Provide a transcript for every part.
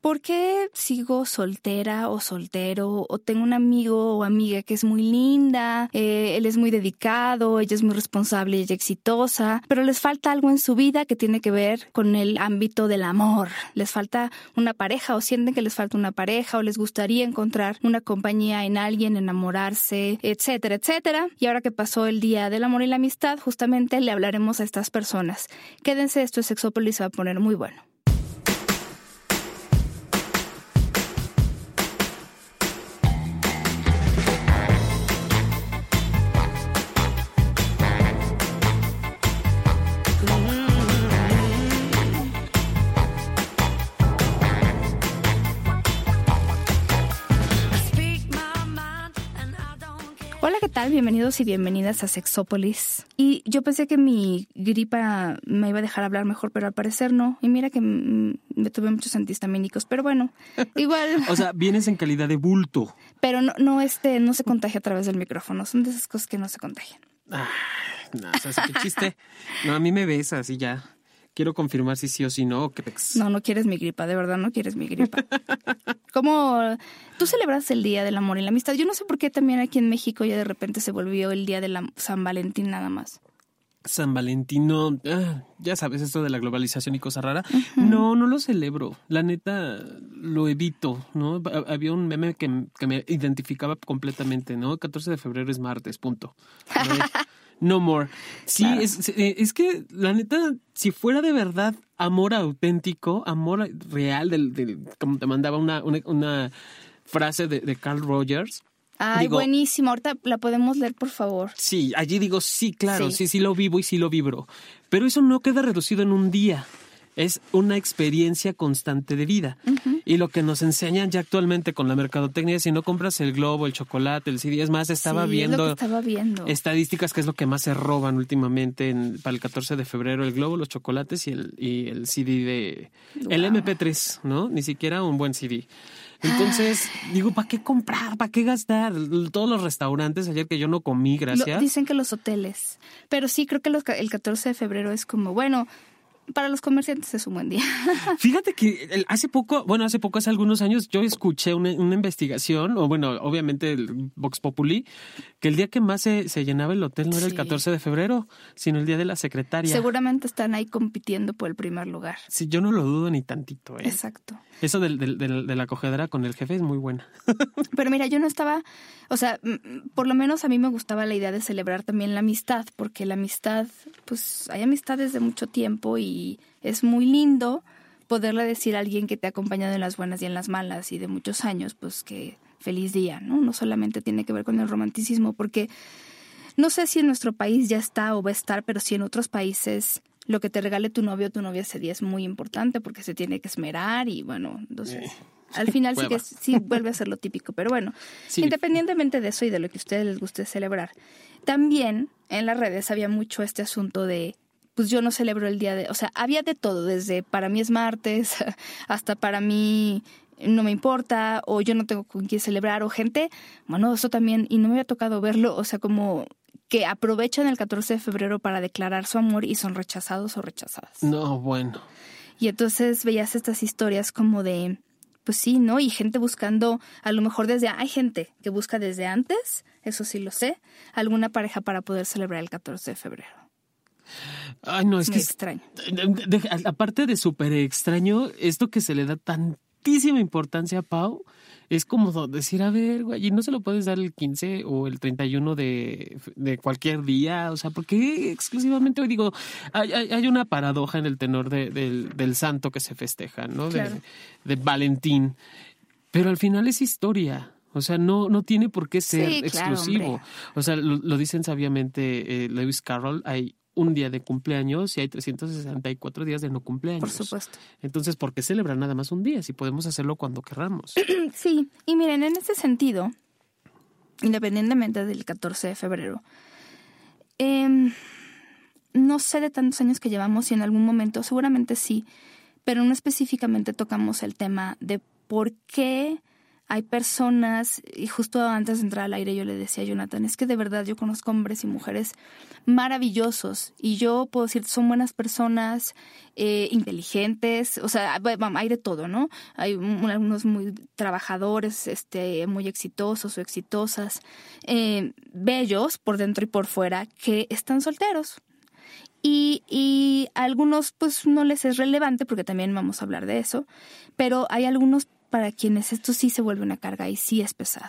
¿por qué sigo soltera o soltero? O tengo un amigo o amiga que es muy linda, él es muy dedicado, ella es muy responsable y ella exitosa, pero les falta algo en su vida que tiene que ver con el ámbito del amor. Les falta una pareja o sienten que les falta una pareja o les gustaría encontrar una compañía en alguien, enamorarse, etcétera, etcétera. Y ahora que pasó el Día del Amor y la Amistad, justamente le hablaremos a estas personas. Quédense, esto es Sexópolis, se va a poner muy bueno. Hola, ¿qué tal? Bienvenidos y bienvenidas a Sexópolis. Y yo pensé que mi gripa me iba a dejar hablar mejor, pero al parecer no. Y mira que me tuve muchos antihistamínicos, pero bueno, igual. O sea, vienes en calidad de bulto. Pero no se contagia a través del micrófono. Son de esas cosas que no se contagian. No, ¿sabes qué chiste? No, a mí me besas y ya. Quiero confirmar si sí o si no. No quieres mi gripa, de verdad no quieres mi gripa. ¿Cómo tú celebras el Día del Amor y la Amistad? Yo no sé por qué también aquí en México ya de repente se volvió el Día de San Valentín nada más. San Valentino, ya sabes, esto de la globalización y cosa rara. Uh-huh. No lo celebro. La neta, lo evito, ¿no? Había un meme que me identificaba completamente, ¿no? 14 de febrero es martes, punto. No more. Sí, claro. Es que la neta, si fuera de verdad amor auténtico, amor real, como te mandaba una frase de Carl Rogers. Ay, buenísimo. Ahorita la podemos leer, por favor. Sí, allí digo, sí, claro, sí lo vivo y sí lo vibro. Pero eso no queda reducido en un día. Es una experiencia constante de vida. Uh-huh. Y lo que nos enseñan ya actualmente con la mercadotecnia, si no compras el globo, el chocolate, el CD, es más, estaba viendo estadísticas, que es lo que más se roban últimamente para el 14 de febrero, el globo, los chocolates y el CD el MP3, ¿no? Ni siquiera un buen CD. Entonces, digo, ¿para qué comprar? ¿Para qué gastar? Todos los restaurantes, ayer que yo no comí, gracias. Dicen que los hoteles. Pero sí, creo que el 14 de febrero es como, bueno, para los comerciantes es un buen día. Fíjate que hace algunos años, yo escuché una investigación, o bueno, obviamente el Vox Populi, que el día que más se llenaba el hotel no era el 14 de febrero, sino el día de la secretaria. Seguramente están ahí compitiendo por el primer lugar. Sí, yo no lo dudo ni tantito, ¿eh? Exacto. Eso de la acogedera con el jefe es muy buena. Pero mira, yo no estaba, o sea, por lo menos a mí me gustaba la idea de celebrar también la amistad, porque la amistad, pues hay amistades de mucho tiempo y es muy lindo poderle decir a alguien que te ha acompañado en las buenas y en las malas y de muchos años, pues que feliz día, ¿no? No solamente tiene que ver con el romanticismo, porque no sé si en nuestro país ya está o va a estar, pero sí en otros países lo que te regale tu novio o tu novia ese día es muy importante porque se tiene que esmerar y bueno, entonces al final sí vuelve a ser lo típico. Pero bueno, independientemente de eso y de lo que a ustedes les guste celebrar, también en las redes había mucho este asunto de pues yo no celebro el día o sea, había de todo, desde para mí es martes hasta para mí no me importa o yo no tengo con quién celebrar o gente, bueno, eso también, y no me había tocado verlo, o sea, como que aprovechan el 14 de febrero para declarar su amor y son rechazados o rechazadas. No, bueno. Y entonces veías estas historias como de, pues sí, ¿no? Y gente buscando, a lo mejor hay gente que busca desde antes, eso sí lo sé, alguna pareja para poder celebrar el 14 de febrero. Ay, no, es que extraño. Aparte de súper extraño, esto que se le da tantísima importancia a Pau, es como decir, a ver, güey, ¿y no se lo puedes dar el 15 o el 31 de cualquier día? O sea, ¿por qué exclusivamente hoy? Digo, hay una paradoja en el tenor del santo que se festeja, ¿no? Claro. De Valentín. Pero al final es historia. O sea, no tiene por qué ser exclusivo. Claro, o sea, lo dicen sabiamente Lewis Carroll, hay un día de cumpleaños y hay 364 días de no cumpleaños. Por supuesto. Entonces, ¿por qué celebrar nada más un día si podemos hacerlo cuando querramos? Sí, y miren, en ese sentido, independientemente del 14 de febrero, no sé de tantos años que llevamos y en algún momento, seguramente sí, pero no específicamente tocamos el tema de por qué hay personas, y justo antes de entrar al aire yo le decía a Jonathan, es que de verdad yo conozco hombres y mujeres maravillosos y yo puedo decir, son buenas personas, inteligentes, o sea, hay de todo, ¿no? Hay algunos muy trabajadores, muy exitosos o exitosas, bellos por dentro y por fuera, que están solteros. Y a algunos pues no les es relevante porque también vamos a hablar de eso, pero hay algunos para quienes esto sí se vuelve una carga y sí es pesado.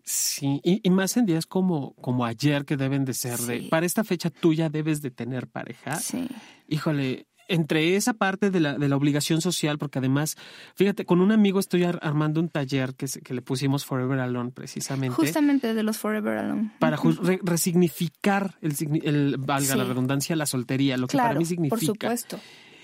Sí, y más en días como ayer que deben de ser para esta fecha tú ya debes de tener pareja. Sí. Híjole, entre esa parte de la obligación social, porque además, fíjate, con un amigo estoy armando un taller que le pusimos Forever Alone, precisamente. Justamente de los Forever Alone. Para resignificar valga la redundancia, la soltería, lo que para mí significa. Por supuesto.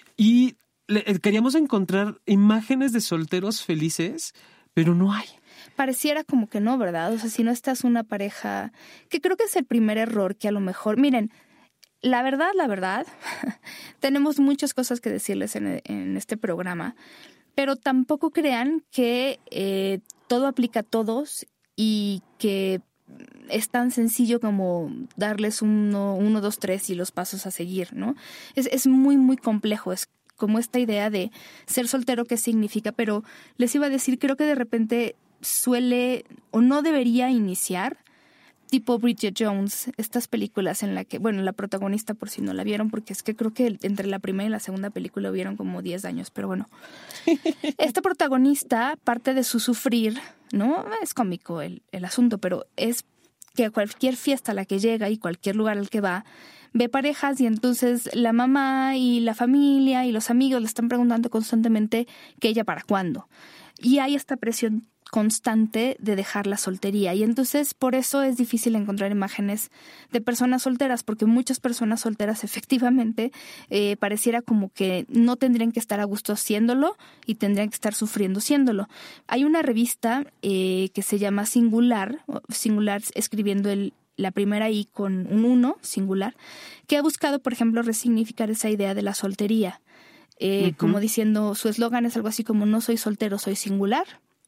Y queríamos encontrar imágenes de solteros felices, pero no hay. Pareciera como que no, ¿verdad? O sea, si no estás una pareja, que creo que es el primer error que a lo mejor, miren, la verdad, tenemos muchas cosas que decirles en este programa, pero tampoco crean que todo aplica a todos y que es tan sencillo como darles 1, 2, 3 y los pasos a seguir, ¿no? Es muy, muy complejo, es como esta idea de ser soltero, qué significa, pero les iba a decir, creo que de repente suele o no debería iniciar tipo Bridget Jones, estas películas en la que, bueno, la protagonista por si no la vieron, porque es que creo que entre la primera y la segunda película hubieron como 10 años, pero bueno. Esta protagonista, parte de su sufrir, ¿no? Es cómico el asunto, pero es que a cualquier fiesta a la que llega y cualquier lugar al que va, ve parejas y entonces la mamá y la familia y los amigos le están preguntando constantemente que ella para cuándo. Y hay esta presión constante de dejar la soltería y entonces por eso es difícil encontrar imágenes de personas solteras porque muchas personas solteras efectivamente pareciera como que no tendrían que estar a gusto haciéndolo y tendrían que estar sufriendo haciéndolo. Hay una revista que se llama Singular escribiendo la primera I con un 1, singular, que ha buscado, por ejemplo, resignificar esa idea de la soltería. Como diciendo, su eslogan es algo así como no soy soltero, soy singular.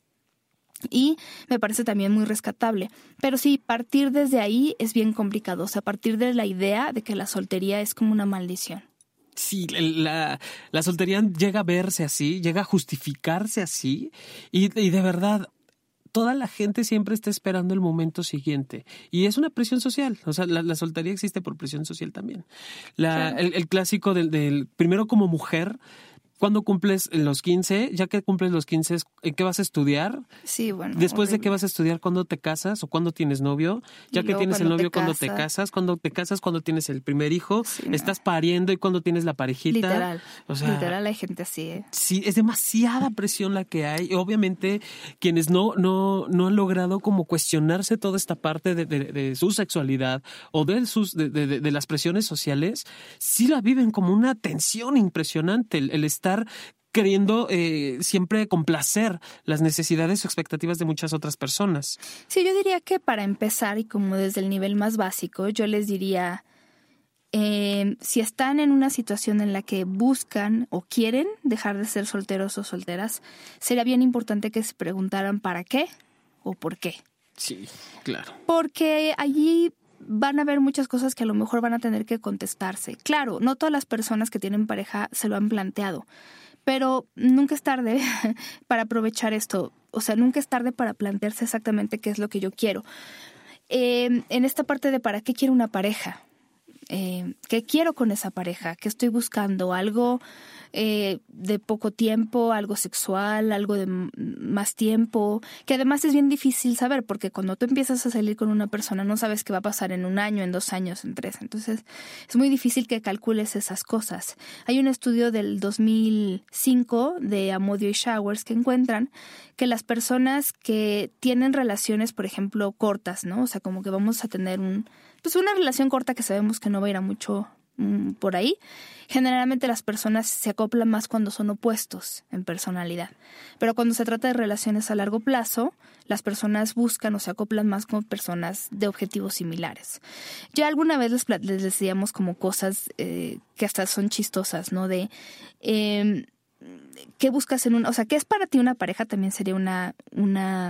Y me parece también muy rescatable. Pero sí, partir desde ahí es bien complicado. O sea, partir de la idea de que la soltería es como una maldición. Sí, la soltería llega a verse así, llega a justificarse así. Y de verdad, toda la gente siempre está esperando el momento siguiente. Y es una presión social. O sea, la soltería existe por presión social también. Claro. El clásico del primero como mujer. ¿Cuándo cumples los 15? Ya que cumples los 15, ¿en qué vas a estudiar? Sí, bueno. Después de qué vas a estudiar, ¿cuándo te casas o cuándo tienes novio? Ya que tienes el novio, ¿cuándo te casas? ¿Cuándo te casas? ¿Cuándo tienes el primer hijo? Sí, ¿estás pariendo y cuándo tienes la parejita? Literal. O sea, literal hay gente así. Sí, es demasiada presión la que hay. Obviamente, quienes no han logrado como cuestionarse toda esta parte de su sexualidad o de las presiones sociales, sí la viven como una tensión impresionante. El estar queriendo siempre complacer las necesidades o expectativas de muchas otras personas. Sí, yo diría que para empezar y como desde el nivel más básico, yo les diría, si están en una situación en la que buscan o quieren dejar de ser solteros o solteras, sería bien importante que se preguntaran para qué o por qué. Sí, claro. Porque allí van a haber muchas cosas que a lo mejor van a tener que contestarse. Claro, no todas las personas que tienen pareja se lo han planteado, pero nunca es tarde para aprovechar esto. O sea, nunca es tarde para plantearse exactamente qué es lo que yo quiero. En esta parte de para qué quiero una pareja, qué quiero con esa pareja, qué estoy buscando, algo de poco tiempo, algo sexual, algo de más tiempo, que además es bien difícil saber porque cuando tú empiezas a salir con una persona no sabes qué va a pasar en 1 año, en 2 años, en 3, entonces es muy difícil que calcules esas cosas. Hay un estudio del 2005 de Amodio y Showers que encuentran que las personas que tienen relaciones, por ejemplo, cortas, ¿no? O sea, como que vamos a tener una relación corta que sabemos que no va a ir a mucho por ahí. Generalmente las personas se acoplan más cuando son opuestos en personalidad. Pero cuando se trata de relaciones a largo plazo, las personas buscan o se acoplan más con personas de objetivos similares. Ya alguna vez les decíamos como cosas que hasta son chistosas, ¿no? De ¿qué buscas o sea, ¿qué es para ti una pareja? También sería una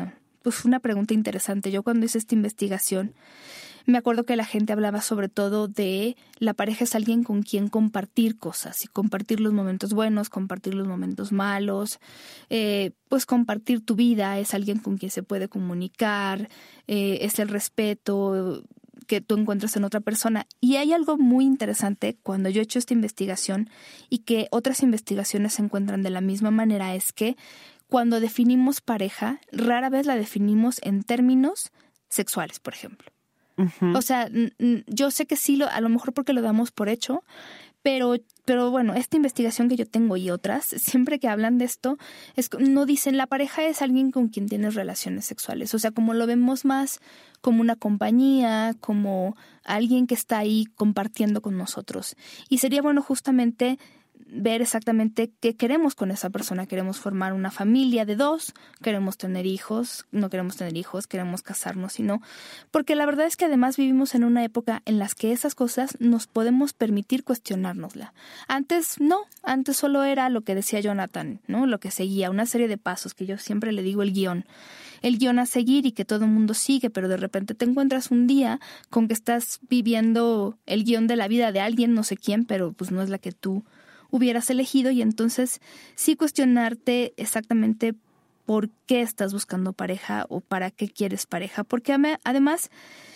pues una pregunta interesante. Yo cuando hice esta investigación, me acuerdo que la gente hablaba sobre todo de la pareja es alguien con quien compartir cosas y compartir los momentos buenos, compartir los momentos malos, pues compartir tu vida, es alguien con quien se puede comunicar, es el respeto que tú encuentras en otra persona. Y hay algo muy interesante cuando yo he hecho esta investigación y que otras investigaciones se encuentran de la misma manera, es que cuando definimos pareja, rara vez la definimos en términos sexuales, por ejemplo. O sea, yo sé que sí, a lo mejor porque lo damos por hecho, pero bueno, esta investigación que yo tengo y otras, siempre que hablan de esto, no dicen la pareja es alguien con quien tienes relaciones sexuales. O sea, como lo vemos más como una compañía, como alguien que está ahí compartiendo con nosotros. Y sería bueno justamente ver exactamente qué queremos con esa persona. Queremos formar una familia de 2, queremos tener hijos, no queremos tener hijos, queremos casarnos y no. Porque la verdad es que además vivimos en una época en las que esas cosas nos podemos permitir cuestionárnosla. Antes no, antes solo era lo que decía Jonathan, ¿no? Lo que seguía, una serie de pasos que yo siempre le digo el guión a seguir y que todo el mundo sigue, pero de repente te encuentras un día con que estás viviendo el guión de la vida de alguien, no sé quién, pero pues no es la que tú hubieras elegido, y entonces sí cuestionarte exactamente por qué estás buscando pareja o para qué quieres pareja, porque además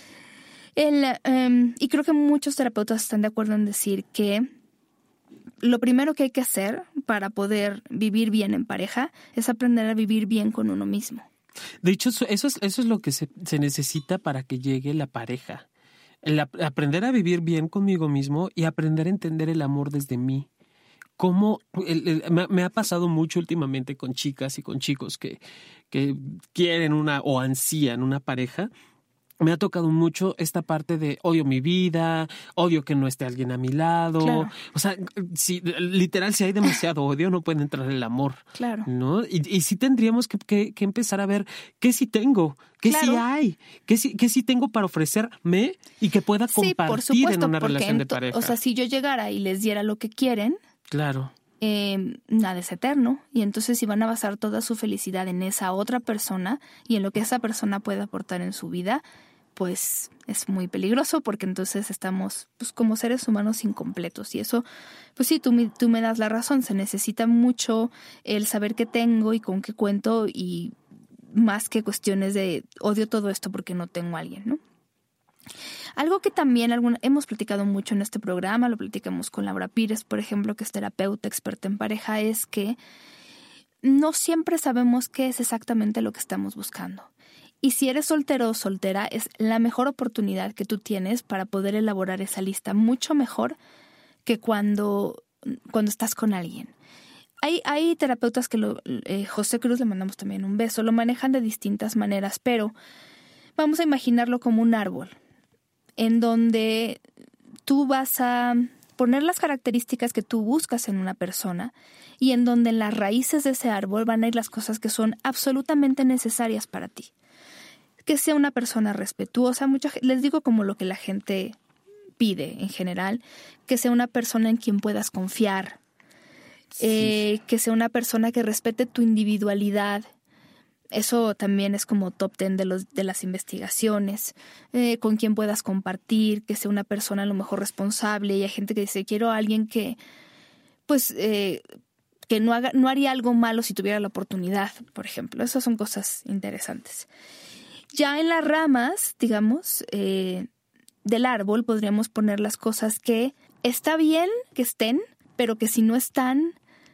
y creo que muchos terapeutas están de acuerdo en decir que lo primero que hay que hacer para poder vivir bien en pareja es aprender a vivir bien con uno mismo. De hecho, eso es lo que se necesita para que llegue la pareja. Aprender a vivir bien conmigo mismo y aprender a entender el amor desde mí. Cómo me ha pasado mucho últimamente con chicas y con chicos que quieren o ansían una pareja. Me ha tocado mucho esta parte de odio mi vida, odio que no esté alguien a mi lado. Claro. O sea, literal, si hay demasiado odio, no puede entrar el amor. Claro. ¿No? Y sí tendríamos que empezar a ver qué sí tengo, qué sí hay, qué sí tengo para ofrecerme y que pueda compartir por supuesto, en una relación de pareja. O sea, si yo llegara y les diera lo que quieren, claro. Nada es eterno, y entonces si van a basar toda su felicidad en esa otra persona y en lo que esa persona puede aportar en su vida, pues es muy peligroso, porque entonces estamos pues como seres humanos incompletos, y eso, pues sí, tú me das la razón, se necesita mucho el saber qué tengo y con qué cuento, y más que cuestiones de odio todo esto porque no tengo a alguien, ¿no? Algo que también hemos platicado mucho en este programa, lo platicamos con Laura Pires, por ejemplo, que es terapeuta experta en pareja, es que no siempre sabemos qué es exactamente lo que estamos buscando. Y si eres soltero o soltera, es la mejor oportunidad que tú tienes para poder elaborar esa lista mucho mejor que cuando estás con alguien. Hay terapeutas que José Cruz, le mandamos también un beso, lo manejan de distintas maneras, pero vamos a imaginarlo como un árbol, en donde tú vas a poner las características que tú buscas en una persona, y en donde en las raíces de ese árbol van a ir las cosas que son absolutamente necesarias para ti. Que sea una persona respetuosa, les digo como lo que la gente pide en general, que sea una persona en quien puedas confiar, sí. Que sea una persona que respete tu individualidad. Eso también es como top 10 de las investigaciones, con quien puedas compartir, que sea una persona a lo mejor responsable. Y hay gente que dice, quiero a alguien que pues que no haría algo malo si tuviera la oportunidad, por ejemplo. Esas son cosas interesantes. Ya en las ramas, digamos, del árbol podríamos poner las cosas que está bien que estén, pero que si no están,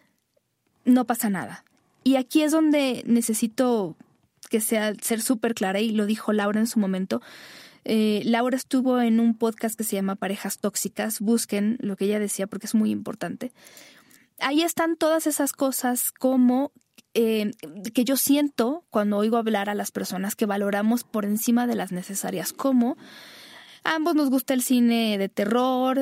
no pasa nada. Y aquí es donde necesito que ser súper clara, y lo dijo Laura en su momento. Laura estuvo en un podcast que se llama Parejas Tóxicas. Busquen lo que ella decía porque es muy importante. Ahí están todas esas cosas como que yo siento cuando oigo hablar a las personas que valoramos por encima de las necesarias, como a ambos nos gusta el cine de terror,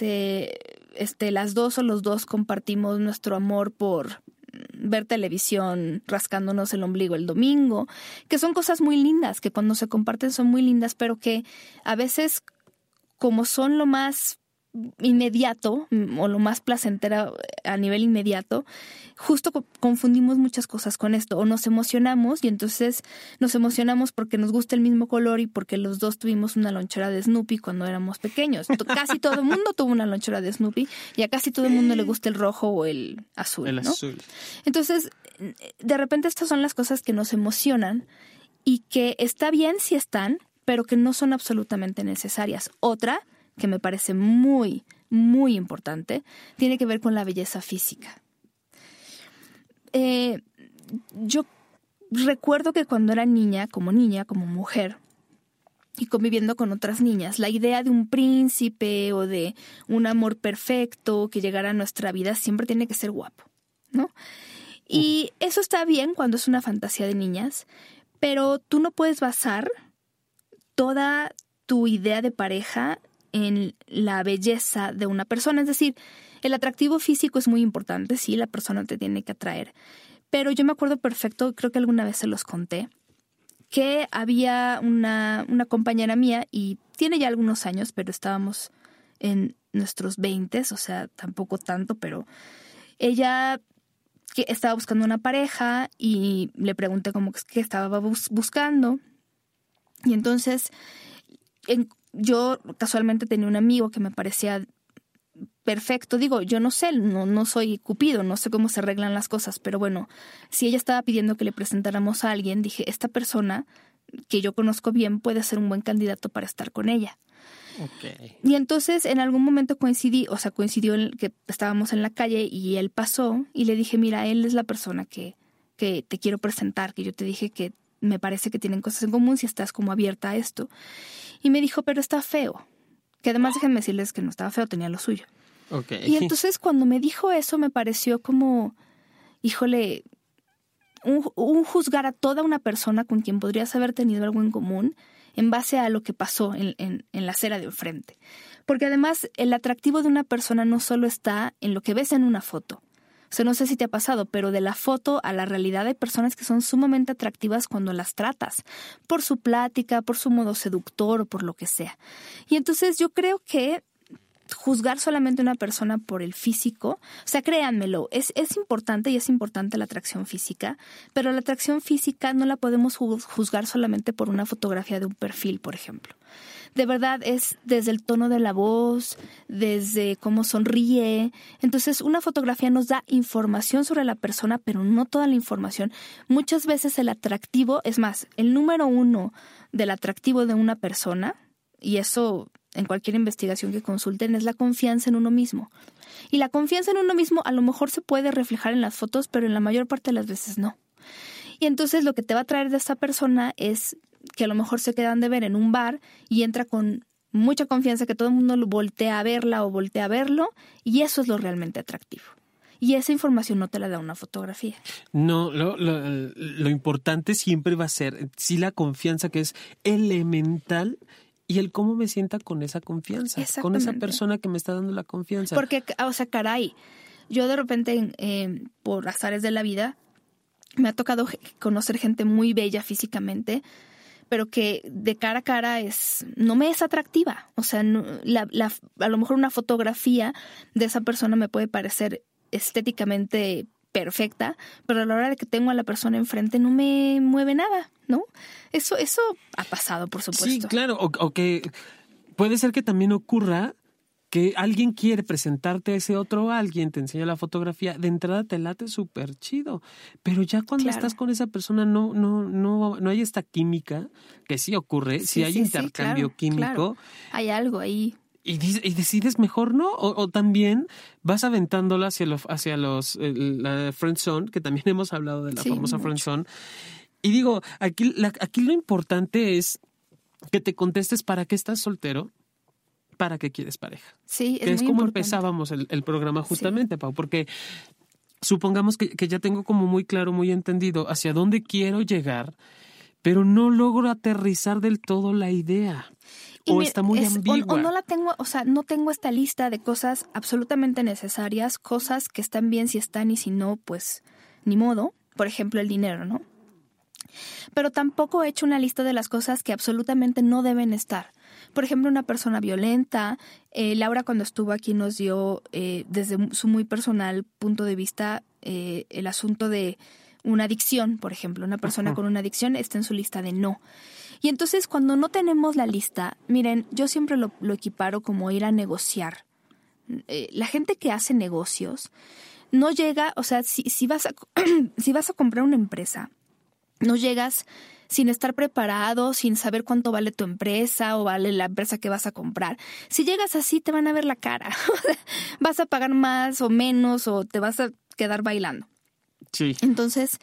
las dos o los dos compartimos nuestro amor por ver televisión rascándonos el ombligo el domingo, que son cosas muy lindas, que cuando se comparten son muy lindas, pero que a veces, como son lo más inmediato o lo más placentero a nivel inmediato, justo confundimos muchas cosas con esto, o nos emocionamos y entonces nos emocionamos porque nos gusta el mismo color y porque los dos tuvimos una lonchera de Snoopy cuando éramos pequeños. Casi todo el mundo tuvo una lonchera de Snoopy y a casi todo el mundo le gusta el rojo o el azul. El ¿no? azul. Entonces, de repente estas son las cosas que nos emocionan y que está bien si están, pero que no son absolutamente necesarias. Otra que me parece muy, muy importante, tiene que ver con la belleza física. Yo recuerdo que cuando era niña, como mujer, y conviviendo con otras niñas, la idea de un príncipe o de un amor perfecto que llegara a nuestra vida siempre tiene que ser guapo, ¿no? Y eso está bien cuando es una fantasía de niñas, pero tú no puedes basar toda tu idea de pareja en la belleza de una persona. Es decir, el atractivo físico es muy importante, sí, la persona te tiene que atraer. Pero yo me acuerdo perfecto, creo que alguna vez se los conté, que había una compañera mía, y tiene ya algunos años, pero estábamos en nuestros 20s, o sea, tampoco tanto, pero ella que estaba buscando una pareja y le pregunté como qué estaba buscando. Y entonces yo casualmente tenía un amigo que me parecía perfecto. Digo, yo no sé, no soy Cupido, no sé cómo se arreglan las cosas, pero bueno, si ella estaba pidiendo que le presentáramos a alguien, dije, esta persona que yo conozco bien puede ser un buen candidato para estar con ella. Okay. Y entonces en algún momento coincidió en que estábamos en la calle y él pasó y le dije, mira, él es la persona que te quiero presentar, que yo te dije que me parece que tienen cosas en común si estás como abierta a esto. Y me dijo, pero está feo. Que además déjenme decirles que no estaba feo, tenía lo suyo. Okay. Y entonces cuando me dijo eso me pareció como, híjole, un juzgar a toda una persona con quien podrías haber tenido algo en común en base a lo que pasó en la acera de enfrente. Porque además el atractivo de una persona no solo está en lo que ves en una foto. O sea, no sé si te ha pasado, pero de la foto a la realidad hay personas que son sumamente atractivas cuando las tratas, por su plática, por su modo seductor o por lo que sea. Y entonces yo creo que juzgar solamente a una persona por el físico, o sea, créanmelo, es importante y es importante la atracción física, pero la atracción física no la podemos juzgar solamente por una fotografía de un perfil, por ejemplo. De verdad es desde el tono de la voz, desde cómo sonríe. Entonces, una fotografía nos da información sobre la persona, pero no toda la información. Muchas veces el atractivo, es más, el número 1 del atractivo de una persona, y eso en cualquier investigación que consulten, es la confianza en uno mismo. Y la confianza en uno mismo a lo mejor se puede reflejar en las fotos, pero en la mayor parte de las veces no. Y entonces lo que te va a traer de esta persona es que a lo mejor se quedan de ver en un bar y entra con mucha confianza, que todo el mundo lo voltea a verla o voltea a verlo, y eso es lo realmente atractivo. Y esa información no te la da una fotografía. No, lo importante siempre va a ser, sí, la confianza, que es elemental, y el cómo me sienta con esa confianza, con esa persona que me está dando la confianza. Porque, o sea, caray, yo de repente, por azares de la vida, me ha tocado conocer gente muy bella físicamente, pero que de cara a cara no me es atractiva. O sea, a lo mejor una fotografía de esa persona me puede parecer estéticamente perfecta, pero a la hora de que tengo a la persona enfrente no me mueve nada, ¿no? Eso ha pasado, por supuesto. Sí, claro, o que puede ser que también ocurra que alguien quiere presentarte a ese otro alguien, te enseña la fotografía, de entrada te late súper chido, pero ya cuando estás con esa persona no hay esta química, que sí ocurre, sí hay intercambio químico. Claro. Hay algo ahí. Y decides mejor, ¿no? O también vas aventándola hacia la friendzone, que también hemos hablado de la famosa friendzone. Y digo, aquí lo importante es que te contestes para qué estás soltero, para qué quieres pareja. Sí, que es como importante. Empezábamos el programa justamente, Pau, porque supongamos que ya tengo como muy claro, muy entendido hacia dónde quiero llegar, pero no logro aterrizar del todo la idea. O está muy ambigua. O no la tengo, o sea, no tengo esta lista de cosas absolutamente necesarias, cosas que están bien si están y si no, pues ni modo. Por ejemplo, el dinero, ¿no? Pero tampoco he hecho una lista de las cosas que absolutamente no deben estar. Por ejemplo, una persona violenta. Laura, cuando estuvo aquí, nos dio desde su muy personal punto de vista el asunto de una adicción, por ejemplo. Una persona con una adicción está en su lista de no. Y entonces, cuando no tenemos la lista, miren, yo siempre lo equiparo como ir a negociar. La gente que hace negocios no llega, o sea, si vas a comprar una empresa, no llegas sin estar preparado, sin saber cuánto vale tu empresa o vale la empresa que vas a comprar. Si llegas así, te van a ver la cara. Vas a pagar más o menos o te vas a quedar bailando. Sí. Entonces,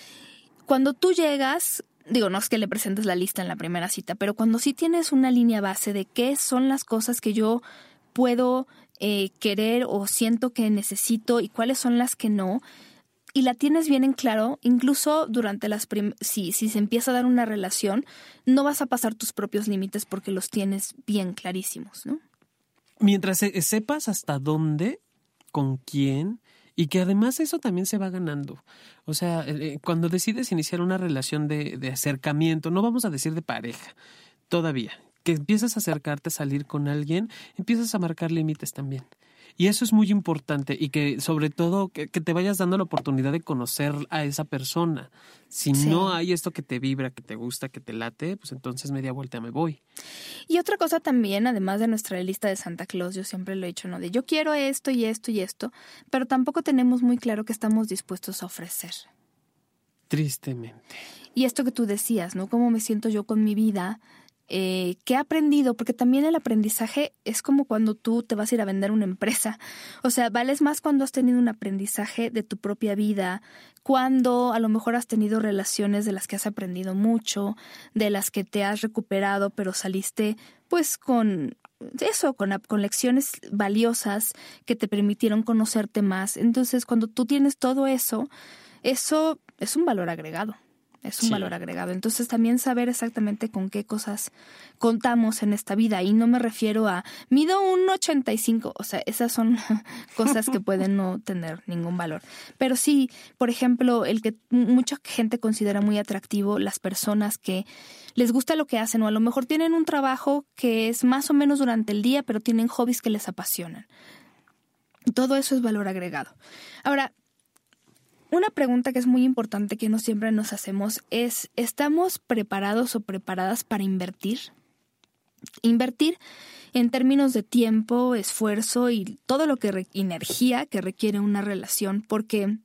cuando tú llegas, digo, no es que le presentes la lista en la primera cita, pero cuando sí tienes una línea base de qué son las cosas que yo puedo querer o siento que necesito y cuáles son las que no, y la tienes bien en claro, incluso durante si se empieza a dar una relación, no vas a pasar tus propios límites porque los tienes bien clarísimos, ¿no? Mientras sepas hasta dónde, con quién, y que además eso también se va ganando. O sea, cuando decides iniciar una relación de acercamiento, no vamos a decir de pareja, todavía, que empiezas a acercarte, a salir con alguien, empiezas a marcar límites también. Y eso es muy importante y que sobre todo que te vayas dando la oportunidad de conocer a esa persona. Si no hay esto que te vibra, que te gusta, que te late, pues entonces media vuelta me voy. Y otra cosa también, además de nuestra lista de Santa Claus, yo siempre lo he dicho, ¿no? De yo quiero esto y esto y esto, pero tampoco tenemos muy claro qué estamos dispuestos a ofrecer. Tristemente. Y esto que tú decías, ¿no? ¿Cómo me siento yo con mi vida? ¿Qué he aprendido? Porque también el aprendizaje es como cuando tú te vas a ir a vender una empresa. O sea, vales más cuando has tenido un aprendizaje de tu propia vida, cuando a lo mejor has tenido relaciones de las que has aprendido mucho, de las que te has recuperado, pero saliste pues con lecciones valiosas que te permitieron conocerte más. Entonces, cuando tú tienes todo eso es un valor agregado. Es un valor agregado. Entonces también saber exactamente con qué cosas contamos en esta vida. Y no me refiero a mido 1.85. O sea, esas son cosas que pueden no tener ningún valor. Pero sí, por ejemplo, el que mucha gente considera muy atractivo, las personas que les gusta lo que hacen o a lo mejor tienen un trabajo que es más o menos durante el día, pero tienen hobbies que les apasionan. Todo eso es valor agregado. Ahora, una pregunta que es muy importante que no siempre nos hacemos es, ¿estamos preparados o preparadas para invertir? Invertir en términos de tiempo, esfuerzo y todo lo que energía que requiere una relación, porque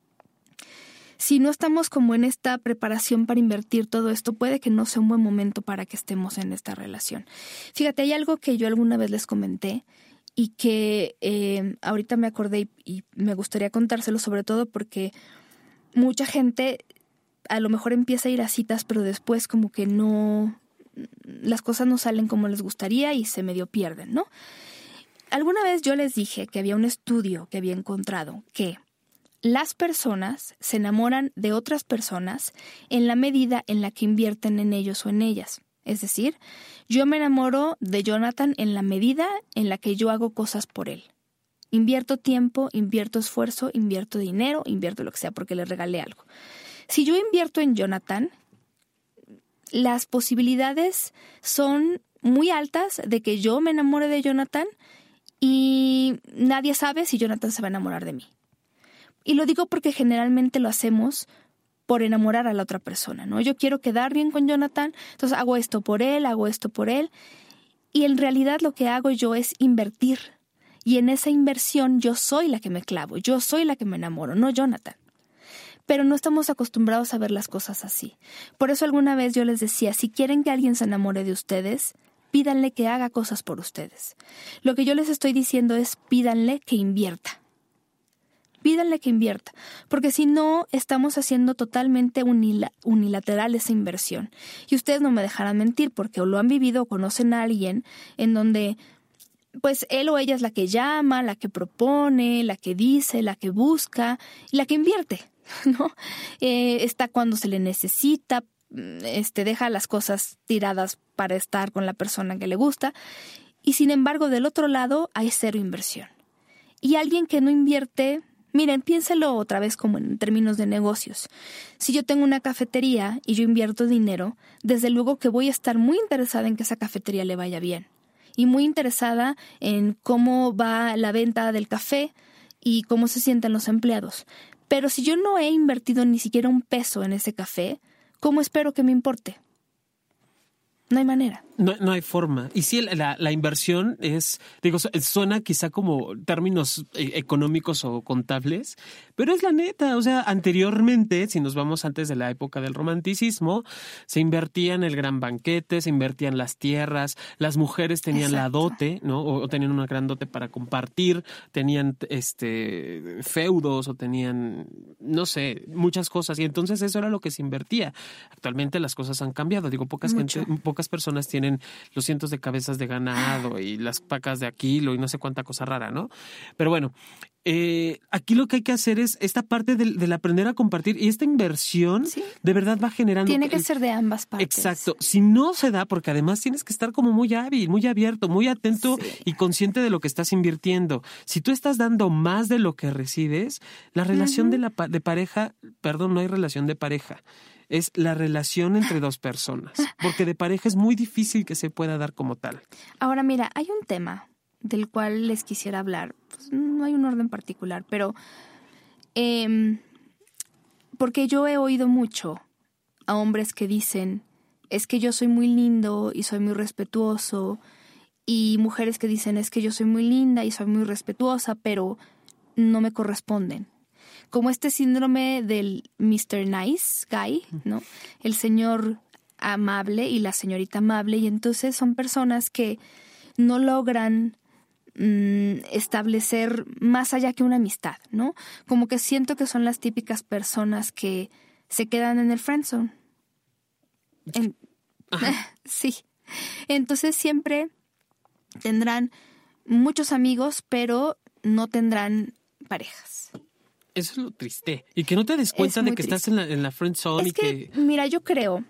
si no estamos como en esta preparación para invertir todo esto, puede que no sea un buen momento para que estemos en esta relación. Fíjate, hay algo que yo alguna vez les comenté y que ahorita me acordé y me gustaría contárselo, sobre todo porque mucha gente a lo mejor empieza a ir a citas, pero después como que no, las cosas no salen como les gustaría y se medio pierden, ¿no? Alguna vez yo les dije que había un estudio que había encontrado que las personas se enamoran de otras personas en la medida en la que invierten en ellos o en ellas. Es decir, yo me enamoro de Jonathan en la medida en la que yo hago cosas por él. Invierto tiempo, invierto esfuerzo, invierto dinero, invierto lo que sea porque le regalé algo. Si yo invierto en Jonathan, las posibilidades son muy altas de que yo me enamore de Jonathan y nadie sabe si Jonathan se va a enamorar de mí. Y lo digo porque generalmente lo hacemos por enamorar a la otra persona, ¿no? Yo quiero quedar bien con Jonathan, entonces hago esto por él, y en realidad lo que hago yo es invertir. Y en esa inversión yo soy la que me clavo, yo soy la que me enamoro, no Jonathan. Pero no estamos acostumbrados a ver las cosas así. Por eso alguna vez yo les decía, si quieren que alguien se enamore de ustedes, pídanle que haga cosas por ustedes. Lo que yo les estoy diciendo es pídanle que invierta. Pídanle que invierta, porque si no, estamos haciendo totalmente unilateral esa inversión. Y ustedes no me dejarán mentir, porque o lo han vivido o conocen a alguien en donde pues él o ella es la que llama, la que propone, la que dice, la que busca y la que invierte, ¿no? Está cuando se le necesita, deja las cosas tiradas para estar con la persona que le gusta. Y sin embargo, del otro lado hay cero inversión. Y alguien que no invierte Miren, piénselo otra vez como en términos de negocios. Si yo tengo una cafetería y yo invierto dinero, desde luego que voy a estar muy interesada en que esa cafetería le vaya bien. Y muy interesada en cómo va la venta del café y cómo se sienten los empleados. Pero si yo no he invertido ni siquiera un peso en ese café, ¿cómo espero que me importe? No hay manera. No hay forma. Y sí, la inversión suena quizá como términos económicos o contables, pero es la neta. O sea, anteriormente, si nos vamos antes de la época del romanticismo, se invertía en el gran banquete, se invertían las tierras, las mujeres tenían la dote, ¿no? O tenían una gran dote para compartir, tenían feudos o tenían, no sé, muchas cosas. Y entonces eso era lo que se invertía. Actualmente las cosas han cambiado. Pocas personas tienen los cientos de cabezas de ganado y las vacas de Aquilo y no sé cuánta cosa rara, ¿no? Pero bueno, aquí lo que hay que hacer es esta parte del aprender a compartir, y esta inversión de verdad va generando... Tiene que ser de ambas partes. Exacto. Si no se da, porque además tienes que estar como muy hábil, muy abierto, muy atento y consciente de lo que estás invirtiendo. Si tú estás dando más de lo que recibes, la relación de pareja, perdón, no hay relación de pareja. Es la relación entre dos personas, porque de pareja es muy difícil que se pueda dar como tal. Ahora mira, hay un tema del cual les quisiera hablar. Pues no hay un orden particular, pero porque yo he oído mucho a hombres que dicen, es que yo soy muy lindo y soy muy respetuoso, y mujeres que dicen, es que yo soy muy linda y soy muy respetuosa, pero no me corresponden. Como este síndrome del Mr. Nice Guy, ¿no? El señor amable y la señorita amable, y entonces son personas que no logran establecer más allá que una amistad, ¿no? Como que siento que son las típicas personas que se quedan en el friendzone. Sí. Entonces siempre tendrán muchos amigos, pero no tendrán parejas. Eso es lo triste. Y que no te des cuenta de que estás en la friend zone. Es que, mira, yo creo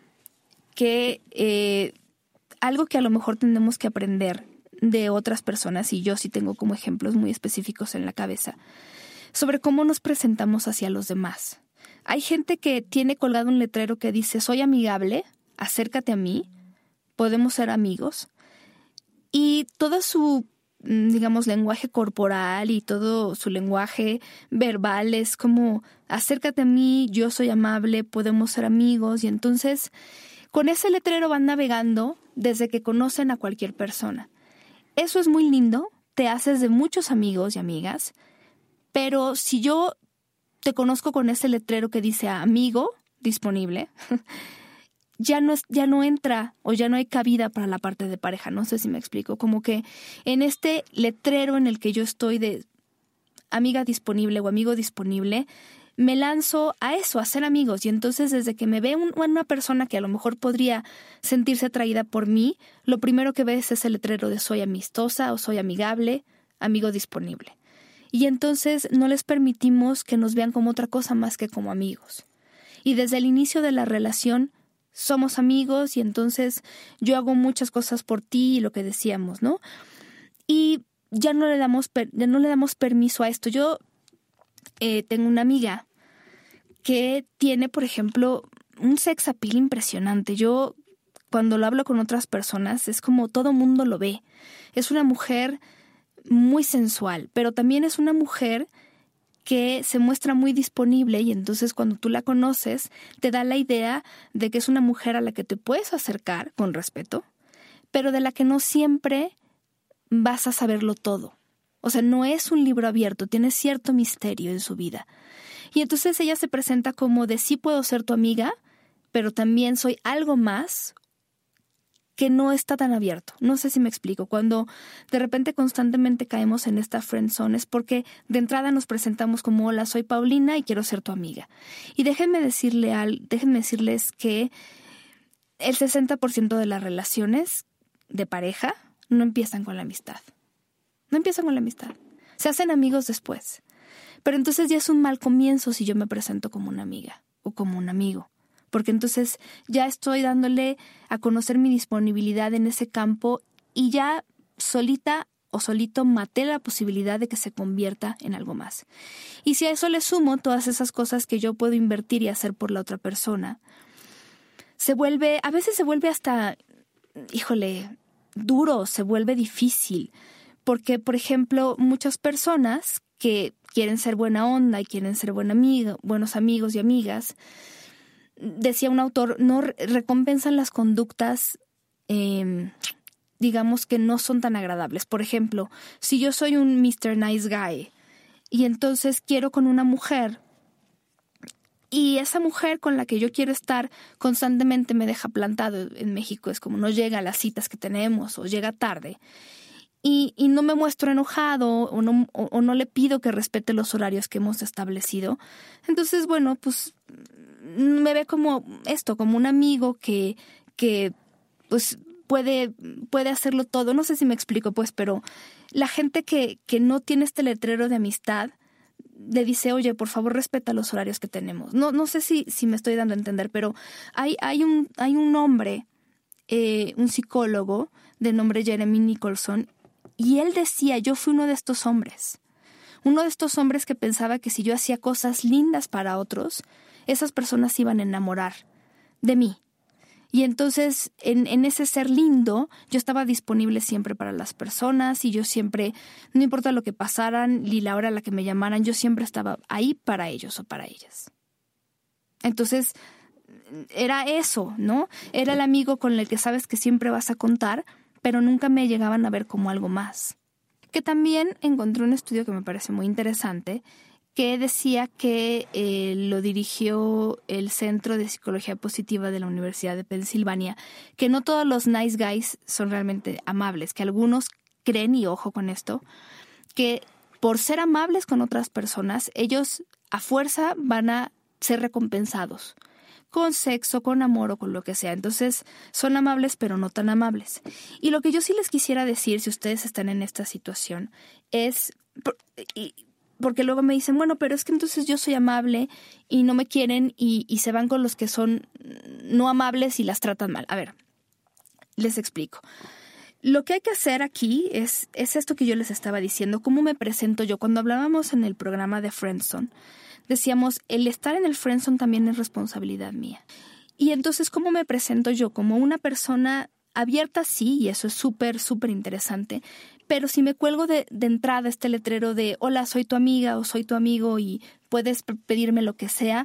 que algo que a lo mejor tenemos que aprender de otras personas, y yo sí tengo como ejemplos muy específicos en la cabeza, sobre cómo nos presentamos hacia los demás. Hay gente que tiene colgado un letrero que dice, soy amigable, acércate a mí, podemos ser amigos. Y todo su, digamos, lenguaje corporal y todo su lenguaje verbal es como, acércate a mí, yo soy amable, podemos ser amigos. Y entonces, con ese letrero van navegando desde que conocen a cualquier persona. Eso es muy lindo, te haces de muchos amigos y amigas, pero si yo te conozco con ese letrero que dice amigo disponible, ya no entra o ya no hay cabida para la parte de pareja. No sé si me explico. Como que en este letrero en el que yo estoy de amiga disponible o amigo disponible, me lanzo a eso, a ser amigos. Y entonces desde que me ve una persona que a lo mejor podría sentirse atraída por mí, lo primero que ve es ese letrero de soy amistosa o soy amigable, amigo disponible. Y entonces no les permitimos que nos vean como otra cosa más que como amigos. Y desde el inicio de la relación somos amigos, y entonces yo hago muchas cosas por ti, y lo que decíamos, ¿no? Y ya no le damos permiso a esto. Yo tengo una amiga que tiene, por ejemplo, un sex appeal impresionante. Yo, cuando lo hablo con otras personas, es como todo mundo lo ve. Es una mujer muy sensual, pero también es una mujer que se muestra muy disponible, y entonces cuando tú la conoces te da la idea de que es una mujer a la que te puedes acercar con respeto, pero de la que no siempre vas a saberlo todo. O sea, no es un libro abierto, tiene cierto misterio en su vida. Y entonces ella se presenta como de sí puedo ser tu amiga, pero también soy algo más que no está tan abierto. No sé si me explico. Cuando de repente constantemente caemos en esta friendzone es porque de entrada nos presentamos como hola, soy Paulina y quiero ser tu amiga. Y déjenme decirles que el 60% de las relaciones de pareja no empiezan con la amistad. No empiezan con la amistad. Se hacen amigos después. Pero entonces ya es un mal comienzo si yo me presento como una amiga o como un amigo. Porque entonces ya estoy dándole a conocer mi disponibilidad en ese campo, y ya solita o solito maté la posibilidad de que se convierta en algo más. Y si a eso le sumo todas esas cosas que yo puedo invertir y hacer por la otra persona, a veces se vuelve hasta, duro, se vuelve difícil. Porque, por ejemplo, muchas personas que quieren ser buena onda y quieren ser buenos amigos y amigas, decía un autor, no recompensan las conductas, digamos que no son tan agradables. Por ejemplo, si yo soy un Mr. Nice Guy y entonces quiero con una mujer y esa mujer con la que yo quiero estar constantemente me deja plantado, en México es como no llega a las citas que tenemos o llega tarde, y no me muestro enojado o no le pido que respete los horarios que hemos establecido, entonces, bueno, pues me ve como como un amigo que pues puede hacerlo todo. No sé si me explico, pues, pero la gente que no tiene este letrero de amistad le dice, oye, por favor, respeta los horarios que tenemos. No sé si me estoy dando a entender, pero hay un hombre, un psicólogo de nombre Jeremy Nicholson, y él decía, yo fui uno de estos hombres que pensaba que si yo hacía cosas lindas para otros, esas personas iban a enamorar de mí. Y entonces, en ese ser lindo, yo estaba disponible siempre para las personas y yo siempre, no importa lo que pasaran ni la hora a la que me llamaran, yo siempre estaba ahí para ellos o para ellas. Entonces, era eso, ¿no? Era el amigo con el que sabes que siempre vas a contar, pero nunca me llegaban a ver como algo más. Que también encontré un estudio que me parece muy interesante, que decía que lo dirigió el Centro de Psicología Positiva de la Universidad de Pensilvania, que no todos los nice guys son realmente amables, que algunos creen, y ojo con esto, que por ser amables con otras personas, ellos a fuerza van a ser recompensados, con sexo, con amor o con lo que sea. Entonces son amables pero no tan amables. Y lo que yo sí les quisiera decir, si ustedes están en esta situación, es... Porque luego me dicen, bueno, pero es que entonces yo soy amable y no me quieren y se van con los que son no amables y las tratan mal. A ver, les explico. Lo que hay que hacer aquí es esto que yo les estaba diciendo, cómo me presento yo. Cuando hablábamos en el programa de Friendzone, decíamos, el estar en el Friendzone también es responsabilidad mía. Y entonces, ¿cómo me presento yo? Como una persona abierta, sí, y eso es súper, súper interesante. Pero si me cuelgo de entrada este letrero de hola, soy tu amiga o soy tu amigo y puedes pedirme lo que sea,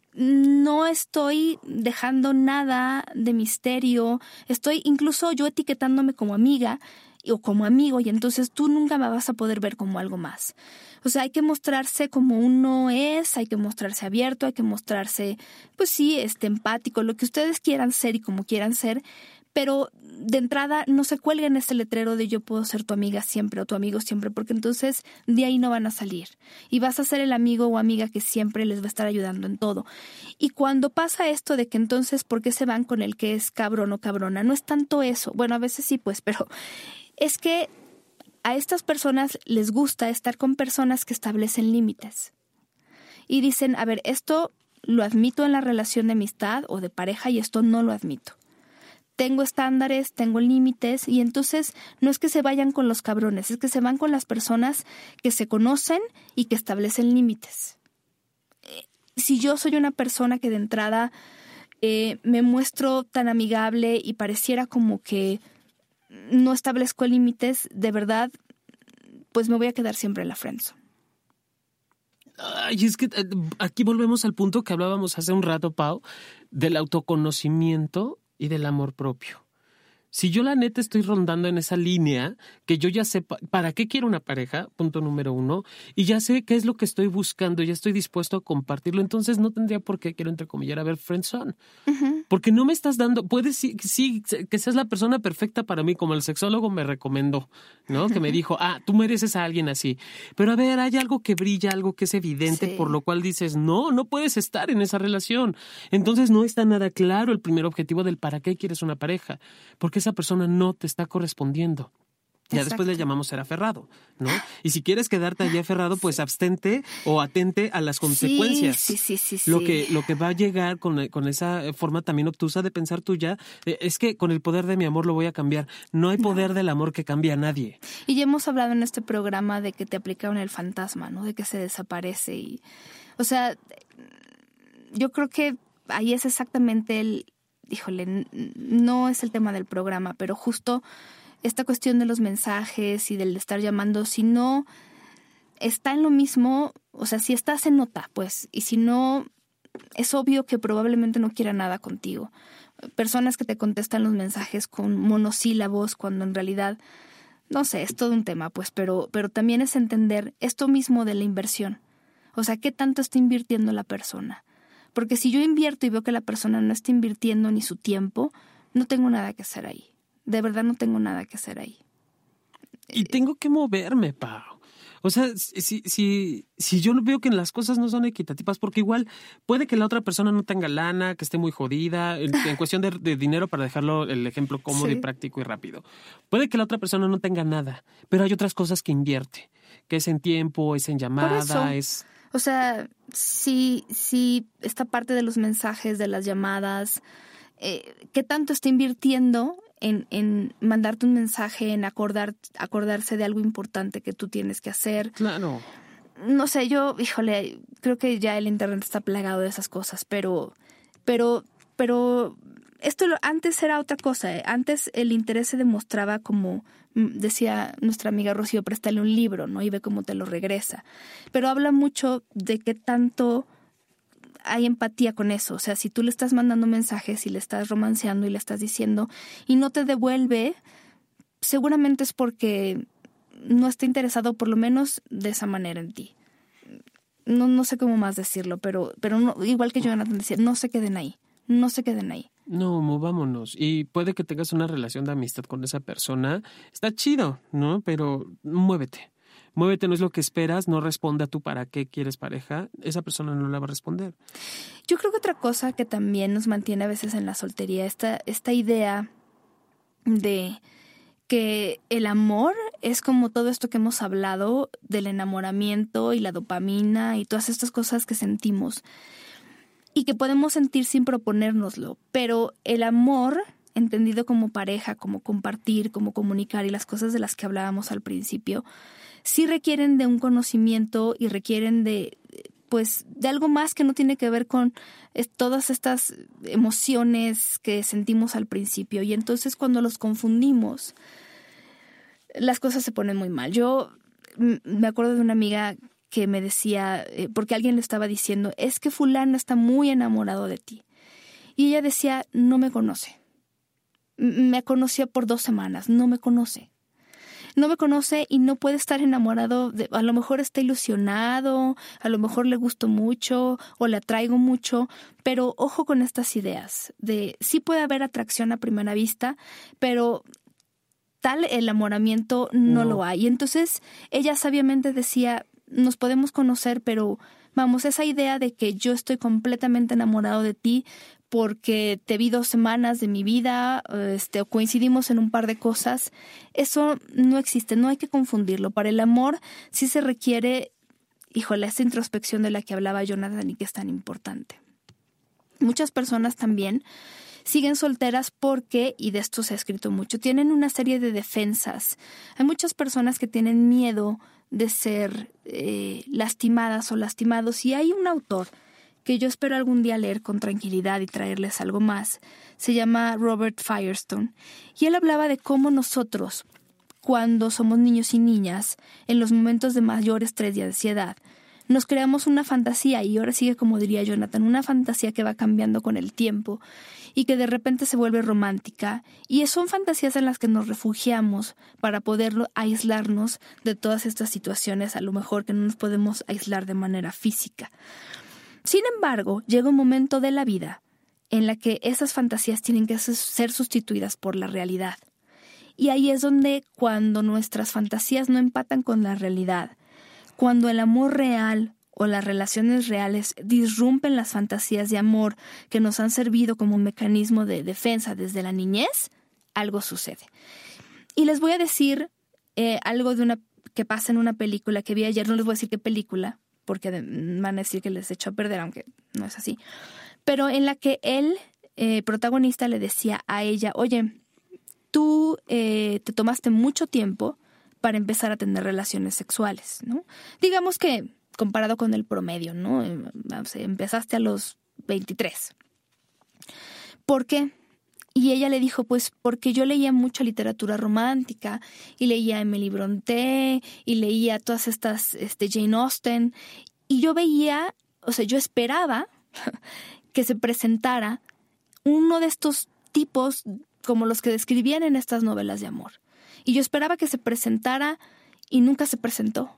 no estoy dejando nada de misterio. Estoy incluso yo etiquetándome como amiga o como amigo, y entonces tú nunca me vas a poder ver como algo más. O sea, hay que mostrarse como uno es, hay que mostrarse abierto, hay que mostrarse, pues sí, empático, lo que ustedes quieran ser y como quieran ser, pero de entrada no se cuelguen ese letrero de yo puedo ser tu amiga siempre o tu amigo siempre, porque entonces de ahí no van a salir y vas a ser el amigo o amiga que siempre les va a estar ayudando en todo. Y cuando pasa esto de que entonces ¿por qué se van con el que es cabrón o cabrona? No es tanto eso, bueno, a veces sí pues, pero es que a estas personas les gusta estar con personas que establecen límites y dicen, a ver, esto lo admito en la relación de amistad o de pareja y esto no lo admito. Tengo estándares, tengo límites, y entonces no es que se vayan con los cabrones, es que se van con las personas que se conocen y que establecen límites. Si yo soy una persona que de entrada me muestro tan amigable y pareciera como que no establezco límites, de verdad, pues me voy a quedar siempre en la friendzone. Ay, es que aquí volvemos al punto que hablábamos hace un rato, Pau, del autoconocimiento y del amor propio. Si yo la neta estoy rondando en esa línea, que yo ya sé para qué quiero una pareja, punto número 1, y ya sé qué es lo que estoy buscando, ya estoy dispuesto a compartirlo, entonces no tendría por qué, quiero entrecomillar, a ver, friendzone. Uh-huh. Porque no me estás dando, puedes sí, que seas la persona perfecta para mí, como el sexólogo me recomendó, ¿no? Que me dijo, tú mereces a alguien así. Pero a ver, hay algo que brilla, algo que es evidente, sí, por lo cual dices, no puedes estar en esa relación. Entonces no está nada claro el primer objetivo del para qué quieres una pareja, porque esa persona no te está correspondiendo. Ya después le llamamos ser aferrado, ¿no? Y si quieres quedarte allí aferrado, pues abstente o atente a las consecuencias. Sí. Lo que va a llegar con esa forma también obtusa de pensar tuya, es que con el poder de mi amor lo voy a cambiar. No hay poder del amor que cambie a nadie. Y ya hemos hablado en este programa de que te aplicaron el fantasma, ¿no? De que se desaparece y... O sea, yo creo que ahí es exactamente no es el tema del programa, pero justo esta cuestión de los mensajes y del estar llamando, si no está en lo mismo, o sea, si estás en nota, pues, y si no, es obvio que probablemente no quiera nada contigo. Personas que te contestan los mensajes con monosílabos cuando en realidad, no sé, es todo un tema, pues, pero también es entender esto mismo de la inversión. O sea, ¿qué tanto está invirtiendo la persona? Porque si yo invierto y veo que la persona no está invirtiendo ni su tiempo, no tengo nada que hacer ahí. De verdad no tengo nada que hacer ahí. Y tengo que moverme, Pau. O sea, si yo veo que las cosas no son equitativas, porque igual puede que la otra persona no tenga lana, que esté muy jodida, en cuestión de dinero, para dejarlo el ejemplo cómodo y práctico y rápido. Puede que la otra persona no tenga nada, pero hay otras cosas que invierte, que es en tiempo, es en llamada, es... O sea, si esta parte de los mensajes, de las llamadas, ¿qué tanto está invirtiendo en mandarte un mensaje, en acordarse de algo importante que tú tienes que hacer? Claro. No sé, yo, creo que ya el internet está plagado de esas cosas, pero esto antes era otra cosa. Antes el interés se demostraba como, decía nuestra amiga Rocío, préstale un libro, ¿no? Y ve cómo te lo regresa. Pero habla mucho de qué tanto hay empatía con eso. O sea, si tú le estás mandando mensajes y le estás romanceando y le estás diciendo y no te devuelve, seguramente es porque no está interesado, por lo menos de esa manera, en ti. No sé cómo más decirlo, pero no, igual que Jonathan decía, no se queden ahí. No, movámonos. Y puede que tengas una relación de amistad con esa persona. Está chido, ¿no? Pero muévete. Muévete, no es lo que esperas, no responde a tú para qué quieres pareja. Esa persona no la va a responder. Yo creo que otra cosa que también nos mantiene a veces en la soltería, esta idea de que el amor es como todo esto que hemos hablado del enamoramiento y la dopamina y todas estas cosas que sentimos y que podemos sentir sin proponérnoslo, pero el amor, entendido como pareja, como compartir, como comunicar y las cosas de las que hablábamos al principio, sí requieren de un conocimiento y requieren de algo más que no tiene que ver con todas estas emociones que sentimos al principio. Y entonces cuando los confundimos, las cosas se ponen muy mal. Yo me acuerdo de una amiga que me decía, porque alguien le estaba diciendo, es que fulano está muy enamorado de ti. Y ella decía, no me conoce. Me conocía por 2 semanas, no me conoce. No me conoce y no puede estar enamorado, a lo mejor está ilusionado, a lo mejor le gusto mucho o le atraigo mucho, pero ojo con estas ideas de sí puede haber atracción a primera vista, pero tal el enamoramiento no lo hay. Y entonces ella sabiamente decía, nos podemos conocer, pero vamos, esa idea de que yo estoy completamente enamorado de ti porque te vi 2 semanas de mi vida, o coincidimos en un par de cosas, eso no existe, no hay que confundirlo. Para el amor sí se requiere, esa introspección de la que hablaba Jonathan y que es tan importante. Muchas personas también siguen solteras porque, y de esto se ha escrito mucho, tienen una serie de defensas. Hay muchas personas que tienen miedo de ser lastimadas o lastimados, y hay un autor que yo espero algún día leer con tranquilidad y traerles algo más. Se llama Robert Firestone, y él hablaba de cómo nosotros, cuando somos niños y niñas, en los momentos de mayor estrés y ansiedad, nos creamos una fantasía, y ahora sigue como diría Jonathan, una fantasía que va cambiando con el tiempo y que de repente se vuelve romántica, y son fantasías en las que nos refugiamos para poder aislarnos de todas estas situaciones, a lo mejor que no nos podemos aislar de manera física. Sin embargo, llega un momento de la vida en la que esas fantasías tienen que ser sustituidas por la realidad. Y ahí es donde, cuando nuestras fantasías no empatan con la realidad, cuando el amor real o las relaciones reales disrumpen las fantasías de amor que nos han servido como un mecanismo de defensa desde la niñez, algo sucede. Y les voy a decir algo que pasa en una película que vi ayer. No les voy a decir qué película, porque van a decir que les echó a perder, aunque no es así. Pero en la que el protagonista le decía a ella, oye, tú te tomaste mucho tiempo para empezar a tener relaciones sexuales, ¿no? Digamos que comparado con el promedio, ¿no? Empezaste a los 23. ¿Por qué? Y ella le dijo, pues porque yo leía mucha literatura romántica y leía Emily Brontë y leía todas estas Jane Austen, y yo veía, o sea, yo esperaba que se presentara uno de estos tipos como los que describían en estas novelas de amor. Y yo esperaba que se presentara y nunca se presentó.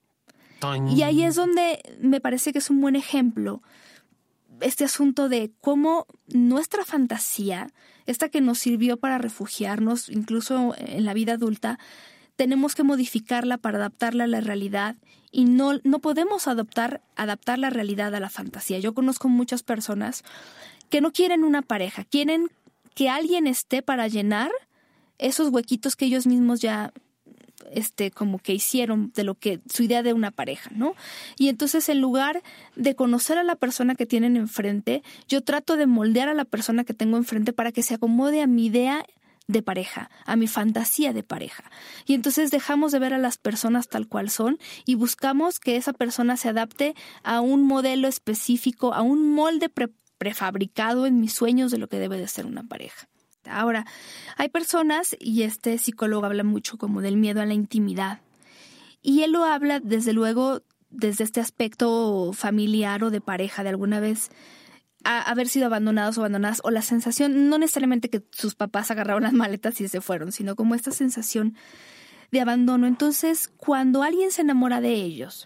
Y ahí es donde me parece que es un buen ejemplo este asunto de cómo nuestra fantasía, esta que nos sirvió para refugiarnos, incluso en la vida adulta, tenemos que modificarla para adaptarla a la realidad, y no podemos adaptar la realidad a la fantasía. Yo conozco muchas personas que no quieren una pareja, quieren que alguien esté para llenar esos huequitos que ellos mismos ya como que hicieron de lo que su idea de una pareja, ¿no? Y entonces, en lugar de conocer a la persona que tienen enfrente, yo trato de moldear a la persona que tengo enfrente para que se acomode a mi idea de pareja, a mi fantasía de pareja. Y entonces dejamos de ver a las personas tal cual son y buscamos que esa persona se adapte a un modelo específico, a un molde prefabricado en mis sueños de lo que debe de ser una pareja. Ahora, hay personas, y este psicólogo habla mucho como del miedo a la intimidad, y él lo habla desde luego desde este aspecto familiar o de pareja, de alguna vez haber sido abandonados o abandonadas, o la sensación, no necesariamente que sus papás agarraron las maletas y se fueron, sino como esta sensación de abandono. Entonces, cuando alguien se enamora de ellos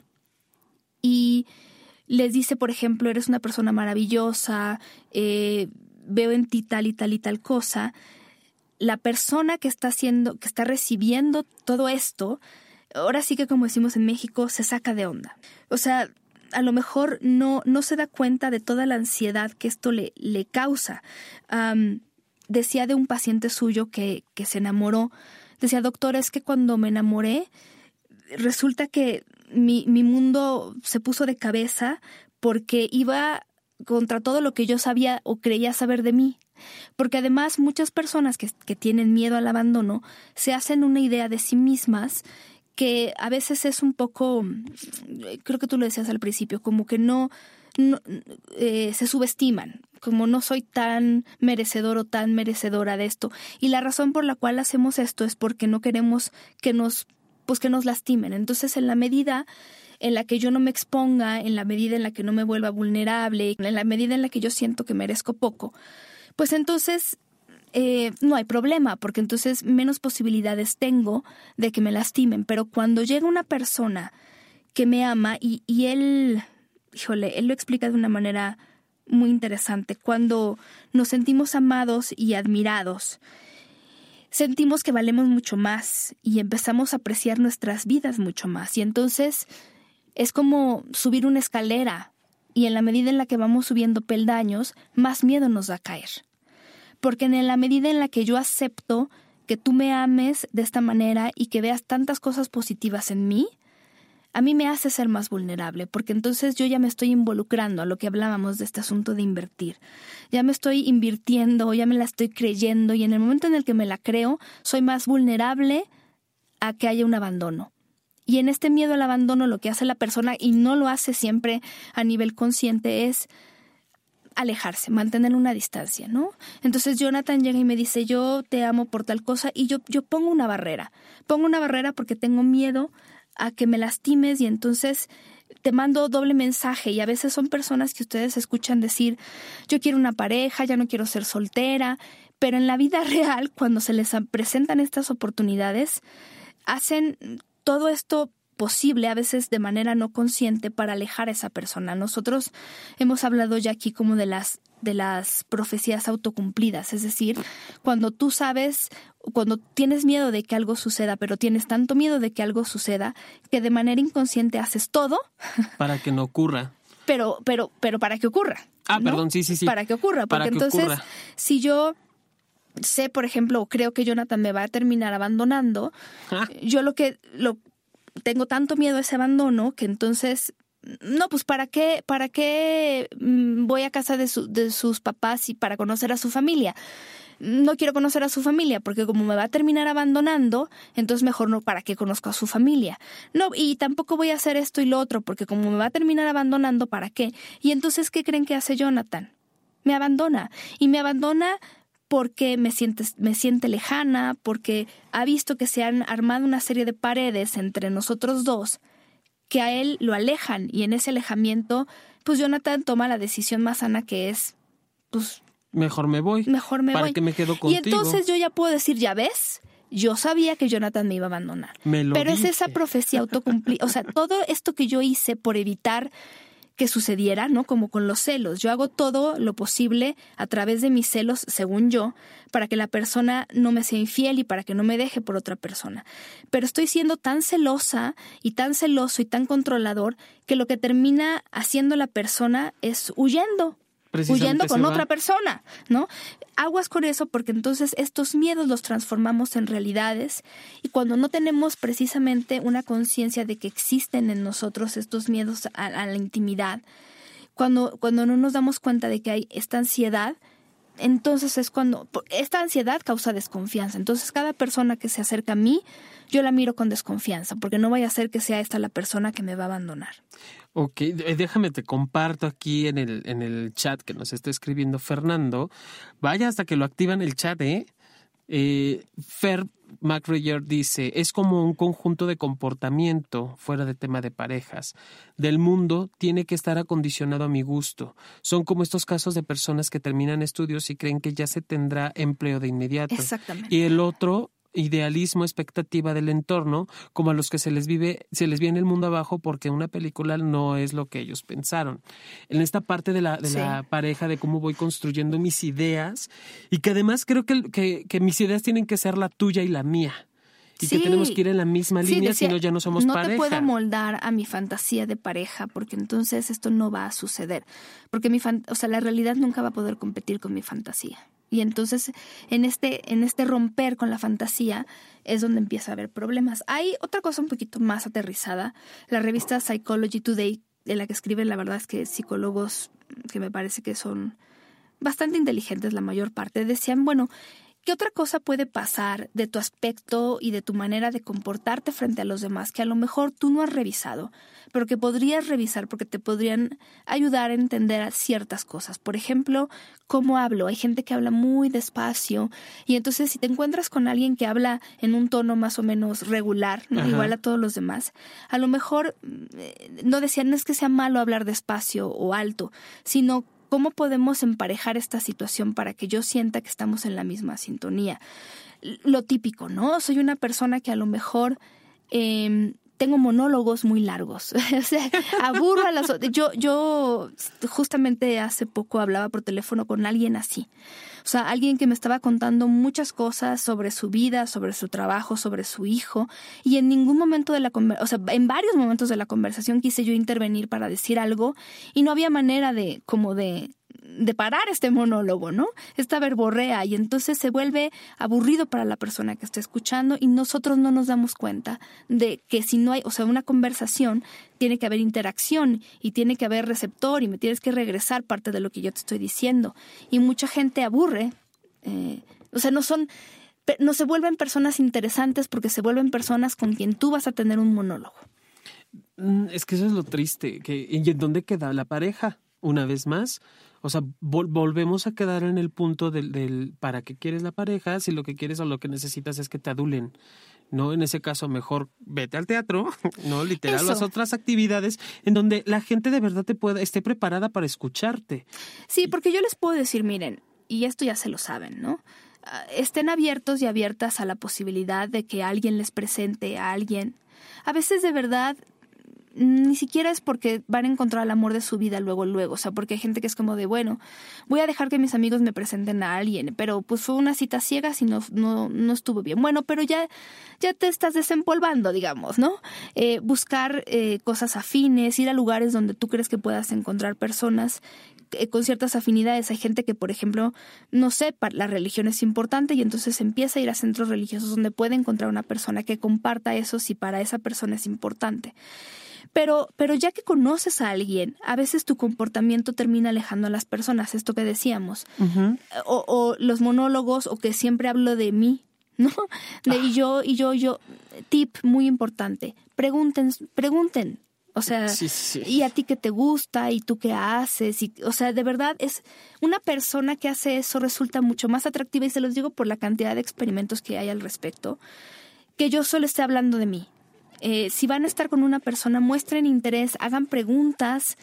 y les dice, por ejemplo, eres una persona maravillosa, veo en ti tal y tal y tal cosa, la persona que está recibiendo todo esto, ahora sí que, como decimos en México, se saca de onda. O sea, a lo mejor no se da cuenta de toda la ansiedad que esto le causa. Decía de un paciente suyo que se enamoró, decía, doctor, es que cuando me enamoré, resulta que mi mundo se puso de cabeza porque iba contra todo lo que yo sabía o creía saber de mí. Porque además muchas personas que tienen miedo al abandono se hacen una idea de sí mismas que a veces es un poco, creo que tú lo decías al principio, como que no se subestiman, como no soy tan merecedor o tan merecedora de esto. Y la razón por la cual hacemos esto es porque no queremos que nos lastimen. Entonces, en la medida en la que yo no me exponga, en la medida en la que no me vuelva vulnerable, en la medida en la que yo siento que merezco poco, pues entonces no hay problema, porque entonces menos posibilidades tengo de que me lastimen. Pero cuando llega una persona que me ama y él lo explica de una manera muy interesante. Cuando nos sentimos amados y admirados, sentimos que valemos mucho más y empezamos a apreciar nuestras vidas mucho más. Y entonces es como subir una escalera, y en la medida en la que vamos subiendo peldaños, más miedo nos da a caer. Porque en la medida en la que yo acepto que tú me ames de esta manera y que veas tantas cosas positivas en mí, a mí me hace ser más vulnerable, porque entonces yo ya me estoy involucrando a lo que hablábamos de este asunto de invertir. Ya me estoy invirtiendo, ya me la estoy creyendo, y en el momento en el que me la creo, soy más vulnerable a que haya un abandono. Y en este miedo al abandono, lo que hace la persona, y no lo hace siempre a nivel consciente, es alejarse, mantener una distancia, ¿no? Entonces Jonathan llega y me dice, yo te amo por tal cosa, y yo pongo una barrera. Pongo una barrera porque tengo miedo a que me lastimes, y entonces te mando doble mensaje. Y a veces son personas que ustedes escuchan decir, yo quiero una pareja, ya no quiero ser soltera, pero en la vida real, cuando se les presentan estas oportunidades, hacen todo esto posible, a veces de manera no consciente, para alejar a esa persona. Nosotros hemos hablado ya aquí como de las profecías autocumplidas, es decir, cuando tú sabes, cuando tienes miedo de que algo suceda, pero tienes tanto miedo de que algo suceda que de manera inconsciente haces todo para que no ocurra. Pero para que ocurra. ¿No? Perdón, sí. Para que ocurra, porque entonces, si yo sé, por ejemplo, o creo que Jonathan me va a terminar abandonando, yo tengo tanto miedo a ese abandono que entonces, no, pues ¿para qué voy a casa de sus papás y para conocer a su familia? No quiero conocer a su familia porque como me va a terminar abandonando, entonces mejor no, ¿para qué conozco a su familia? No, y tampoco voy a hacer esto y lo otro porque como me va a terminar abandonando, ¿para qué? Y entonces, ¿qué creen que hace Jonathan? Me abandona. Y me abandona porque me siente lejana, porque ha visto que se han armado una serie de paredes entre nosotros dos que a él lo alejan. Y en ese alejamiento, pues Jonathan toma la decisión más sana, que es, pues... Mejor me voy. ¿Para qué me quedo contigo? Y entonces yo ya puedo decir, ya ves, yo sabía que Jonathan me iba a abandonar. Pero es esa profecía autocumplida. O sea, todo esto que yo hice por evitar que sucediera, ¿no? Como con los celos. Yo hago todo lo posible a través de mis celos, según yo, para que la persona no me sea infiel y para que no me deje por otra persona. Pero estoy siendo tan celosa y tan celoso y tan controlador que lo que termina haciendo la persona es huyendo con otra persona, ¿no? Aguas con eso, porque entonces estos miedos los transformamos en realidades, y cuando no tenemos precisamente una conciencia de que existen en nosotros estos miedos a la intimidad, cuando no nos damos cuenta de que hay esta ansiedad, entonces es cuando esta ansiedad causa desconfianza. Entonces cada persona que se acerca a mí, yo la miro con desconfianza, porque no vaya a ser que sea esta la persona que me va a abandonar. Ok, déjame te comparto aquí en el chat que nos está escribiendo Fernando. Vaya hasta que lo activan el chat, Fer McRayer dice, es como un conjunto de comportamiento, fuera de tema de parejas, del mundo, tiene que estar acondicionado a mi gusto. Son como estos casos de personas que terminan estudios y creen que ya se tendrá empleo de inmediato. Exactamente. Y el otro, idealismo, expectativa del entorno, como a los que se les viene el mundo abajo porque una película no es lo que ellos pensaron. En esta parte de la pareja, de cómo voy construyendo mis ideas, y que además creo que mis ideas tienen que ser la tuya y la mía. Y que tenemos que ir en la misma línea, si no ya no somos pareja. No te puedo moldar a mi fantasía de pareja, porque entonces esto no va a suceder. Porque la realidad nunca va a poder competir con mi fantasía. Y entonces en este romper con la fantasía es donde empieza a haber problemas. Hay otra cosa un poquito más aterrizada. La revista Psychology Today, de la que escriben, la verdad es que psicólogos que me parece que son bastante inteligentes la mayor parte, decían, bueno, ¿qué otra cosa puede pasar de tu aspecto y de tu manera de comportarte frente a los demás que a lo mejor tú no has revisado, pero que podrías revisar porque te podrían ayudar a entender ciertas cosas? Por ejemplo, ¿cómo hablo? Hay gente que habla muy despacio, y entonces si te encuentras con alguien que habla en un tono más o menos regular, ¿no? Igual a todos los demás, a lo mejor no es que sea malo hablar despacio o alto, sino ¿cómo podemos emparejar esta situación para que yo sienta que estamos en la misma sintonía? Lo típico, ¿no? Soy una persona que a lo mejor tengo monólogos muy largos. O sea, aburro a las otras. Yo justamente hace poco hablaba por teléfono con alguien así. O sea, alguien que me estaba contando muchas cosas sobre su vida, sobre su trabajo, sobre su hijo, y en ningún momento de la conversación, en varios momentos de la conversación quise yo intervenir para decir algo, y no había manera de parar este monólogo, ¿no? Esta verborrea, y entonces se vuelve aburrido para la persona que está escuchando, y nosotros no nos damos cuenta de que si no hay, una conversación, tiene que haber interacción y tiene que haber receptor y me tienes que regresar parte de lo que yo te estoy diciendo. Y mucha gente aburre, no se vuelven personas interesantes porque se vuelven personas con quien tú vas a tener un monólogo. Es que eso es lo triste. ¿Y en dónde queda la pareja? Una vez más, o sea, volvemos a quedar en el punto del ¿para qué quieres la pareja? Si lo que quieres o lo que necesitas es que te adulen, ¿no? En ese caso, mejor vete al teatro, ¿no? Literal, las otras actividades en donde la gente de verdad esté preparada para escucharte. Sí, porque yo les puedo decir, miren, y esto ya se lo saben, ¿no? Estén abiertos y abiertas a la posibilidad de que alguien les presente a alguien. A veces de verdad ni siquiera es porque van a encontrar el amor de su vida luego, o sea, porque hay gente que es como de, bueno, voy a dejar que mis amigos me presenten a alguien, pero pues fue una cita ciega si no estuvo bien. Bueno, pero ya te estás desempolvando, digamos, ¿no? Buscar cosas afines, ir a lugares donde tú crees que puedas encontrar personas con ciertas afinidades. Hay gente que, por ejemplo, no sé, la religión es importante y entonces empieza a ir a centros religiosos donde puede encontrar una persona que comparta eso si para esa persona es importante. Pero ya que conoces a alguien, a veces tu comportamiento termina alejando a las personas, esto que decíamos. Uh-huh. O los monólogos, o que siempre hablo de mí, ¿no? De yo. Tip muy importante. Pregunten. O sea, sí. ¿Y a ti qué te gusta? ¿Y tú qué haces? O sea, de verdad, es una persona que hace eso resulta mucho más atractiva, y se los digo por la cantidad de experimentos que hay al respecto, que yo solo esté hablando de mí. Si van a estar con una persona, muestren interés, hagan preguntas,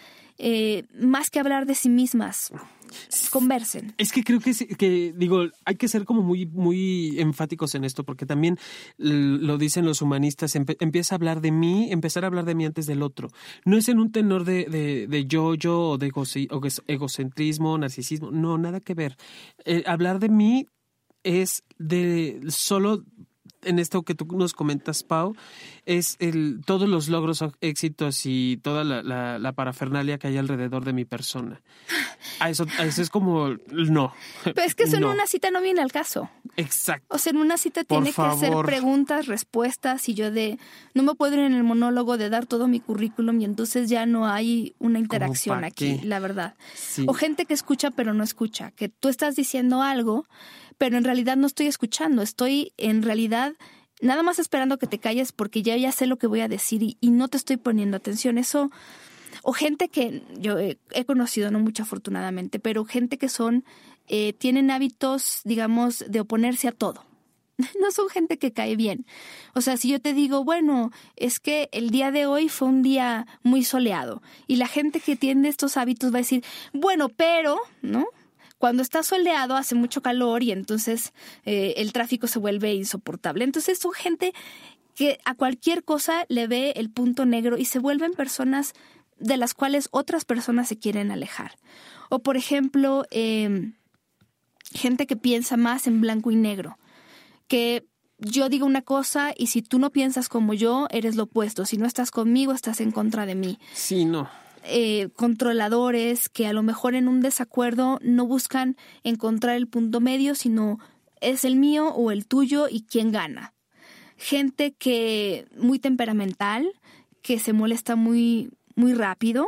más que hablar de sí mismas. Conversen. Es que creo que hay que ser como muy, muy enfáticos en esto, porque también lo dicen los humanistas, empieza a hablar de mí, empezar a hablar de mí antes del otro. No es en un tenor de yo o de egocentrismo, narcisismo, no, nada que ver. Hablar de mí es de solo... En esto que tú nos comentas, Pau, es todos los logros, éxitos y toda la parafernalia que hay alrededor de mi persona. A eso es como, no. Pero es que eso en una cita no viene al caso. Exacto. O sea, en una cita tiene que ser preguntas, respuestas, y yo no me puedo ir en el monólogo de dar todo mi currículum y entonces ya no hay una interacción aquí, la verdad. Sí. O gente que escucha pero no escucha, que tú estás diciendo algo, pero en realidad no estoy escuchando, estoy en realidad nada más esperando que te calles porque ya sé lo que voy a decir y no te estoy poniendo atención. Eso, o gente que yo he conocido, no mucho afortunadamente, pero gente que tienen hábitos, digamos, de oponerse a todo. No son gente que cae bien. O sea, si yo te digo, bueno, es que el día de hoy fue un día muy soleado, y la gente que tiene estos hábitos va a decir, bueno, pero, ¿no? Cuando está soleado hace mucho calor y entonces el tráfico se vuelve insoportable. Entonces son gente que a cualquier cosa le ve el punto negro y se vuelven personas de las cuales otras personas se quieren alejar. O por ejemplo, gente que piensa más en blanco y negro, que yo digo una cosa y si tú no piensas como yo, eres lo opuesto. Si no estás conmigo, estás en contra de mí. Sí, no. Controladores que a lo mejor en un desacuerdo no buscan encontrar el punto medio, sino es el mío o el tuyo y quién gana. Gente que muy temperamental, que se molesta muy, muy rápido,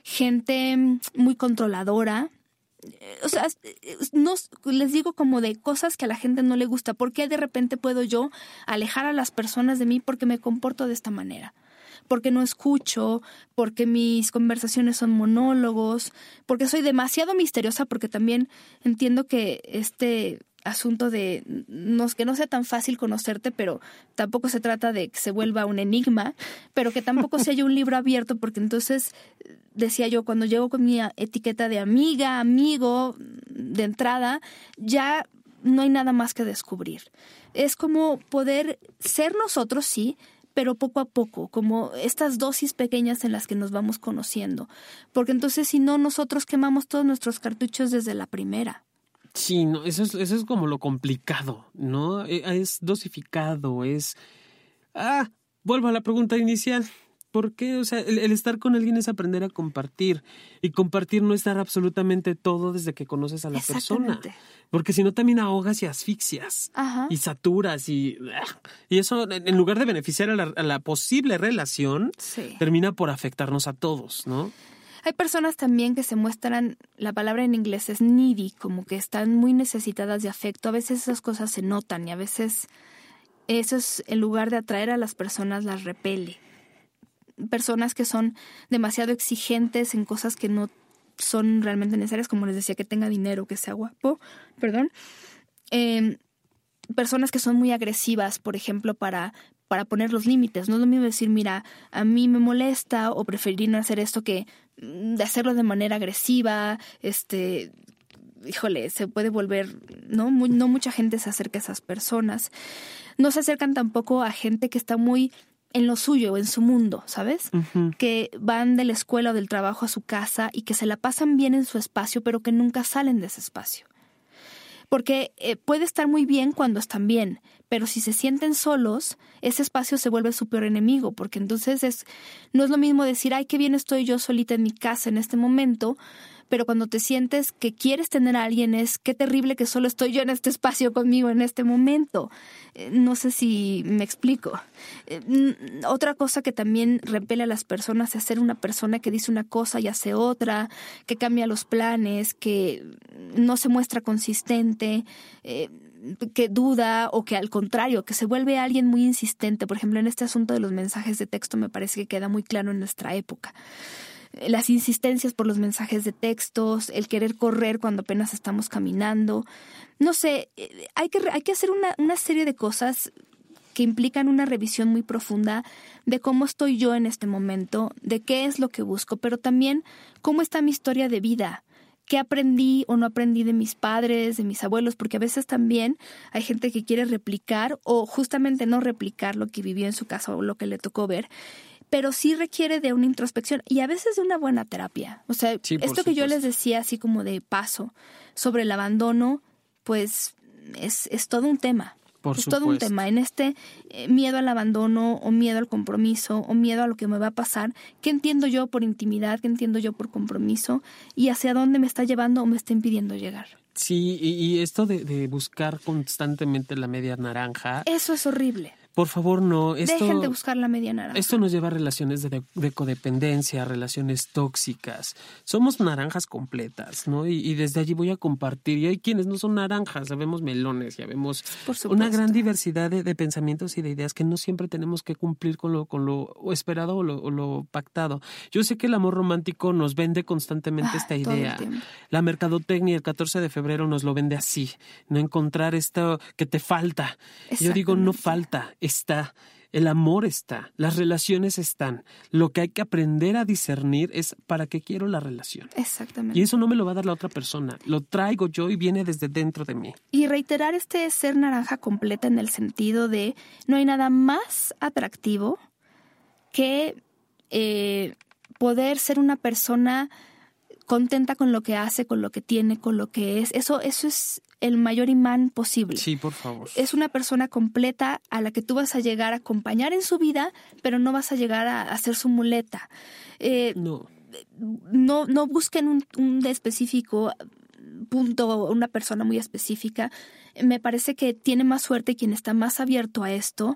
gente muy controladora. O sea, no, les digo como de cosas que a la gente no le gusta. ¿Por qué de repente puedo yo alejar a las personas de mí? Porque me comporto de esta manera. Porque no escucho, porque mis conversaciones son monólogos, porque soy demasiado misteriosa, porque también entiendo que este asunto de que no sea tan fácil conocerte, pero tampoco se trata de que se vuelva un enigma, pero que tampoco se haya un libro abierto, porque entonces, decía yo, cuando llego con mi etiqueta de amiga, amigo, de entrada, ya no hay nada más que descubrir. Es como poder ser nosotros, sí, pero poco a poco, como estas dosis pequeñas en las que nos vamos conociendo. Porque entonces, si no, nosotros quemamos todos nuestros cartuchos desde la primera. Sí, no, eso es como lo complicado, ¿no? Es dosificado, vuelvo a la pregunta inicial. ¿Por qué? O sea, el estar con alguien es aprender a compartir. Y compartir no es dar absolutamente todo desde que conoces a la persona. Porque si no también ahogas y asfixias. Ajá. Y saturas. Y eso, en lugar de beneficiar a la posible relación, sí, termina por afectarnos a todos, ¿no? Hay personas también que se muestran, la palabra en inglés es needy, como que están muy necesitadas de afecto. A veces esas cosas se notan y a veces eso es, en lugar de atraer a las personas, las repele. Personas que son demasiado exigentes en cosas que no son realmente necesarias, como les decía, que tenga dinero, que sea guapo, personas que son muy agresivas, por ejemplo, para poner los límites. No es lo mismo decir, mira, a mí me molesta, o preferir no hacer esto, que de hacerlo de manera agresiva. Híjole, se puede volver, no mucha gente se acerca a esas personas. No se acercan tampoco a gente que está muy en lo suyo, en su mundo, ¿sabes? Uh-huh. Que van de la escuela o del trabajo a su casa y que se la pasan bien en su espacio, pero que nunca salen de ese espacio. Porque puede estar muy bien cuando están bien, pero si se sienten solos, ese espacio se vuelve su peor enemigo, porque entonces no es lo mismo decir, ay, qué bien estoy yo solita en mi casa en este momento, pero cuando te sientes que quieres tener a alguien es qué terrible que solo estoy yo en este espacio conmigo en este momento. No sé si me explico. Otra cosa que también repele a las personas es ser una persona que dice una cosa y hace otra, que cambia los planes, que no se muestra consistente, que duda o que al contrario, que se vuelve alguien muy insistente. Por ejemplo, en este asunto de los mensajes de texto me parece que queda muy claro en nuestra época. Las insistencias por los mensajes de textos, el querer correr cuando apenas estamos caminando. No sé, hay que hacer una serie de cosas que implican una revisión muy profunda de cómo estoy yo en este momento, de qué es lo que busco, pero también cómo está mi historia de vida. ¿Qué aprendí o no aprendí de mis padres, de mis abuelos? Porque a veces también hay gente que quiere replicar o justamente no replicar lo que vivió en su casa o lo que le tocó ver, pero sí requiere de una introspección y a veces de una buena terapia. O sea, sí, esto que yo les decía así como de paso sobre el abandono, pues es todo un tema. Es todo un tema. En este miedo al abandono o miedo al compromiso o miedo a lo que me va a pasar, ¿qué entiendo yo por intimidad? ¿Qué entiendo yo por compromiso? ¿Y hacia dónde me está llevando o me está impidiendo llegar? Sí, y esto de buscar constantemente la media naranja. Eso es horrible. Por favor, no. Dejen de buscar la media naranja. Esto nos lleva a relaciones de codependencia, relaciones tóxicas. Somos naranjas completas, ¿no? Y desde allí voy a compartir. Y hay quienes no son naranjas, sabemos melones, ya vemos una gran diversidad de pensamientos y de ideas que no siempre tenemos que cumplir con lo esperado o lo pactado. Yo sé que el amor romántico nos vende constantemente esta idea. La mercadotecnia el 14 de febrero nos lo vende así, no encontrar esto que te falta. Yo digo, no falta. Está, el amor está, las relaciones están. Lo que hay que aprender a discernir es para qué quiero la relación. Exactamente. Y eso no me lo va a dar la otra persona, lo traigo yo y viene desde dentro de mí. Y reiterar este ser naranja completa en el sentido de no hay nada más atractivo que poder ser una persona contenta con lo que hace, con lo que tiene, con lo que es. Eso es el mayor imán posible. Sí, por favor. Es una persona completa a la que tú vas a llegar a acompañar en su vida, pero no vas a llegar a ser su muleta. No busquen un específico punto, una persona muy específica. Me parece que tiene más suerte quien está más abierto a esto.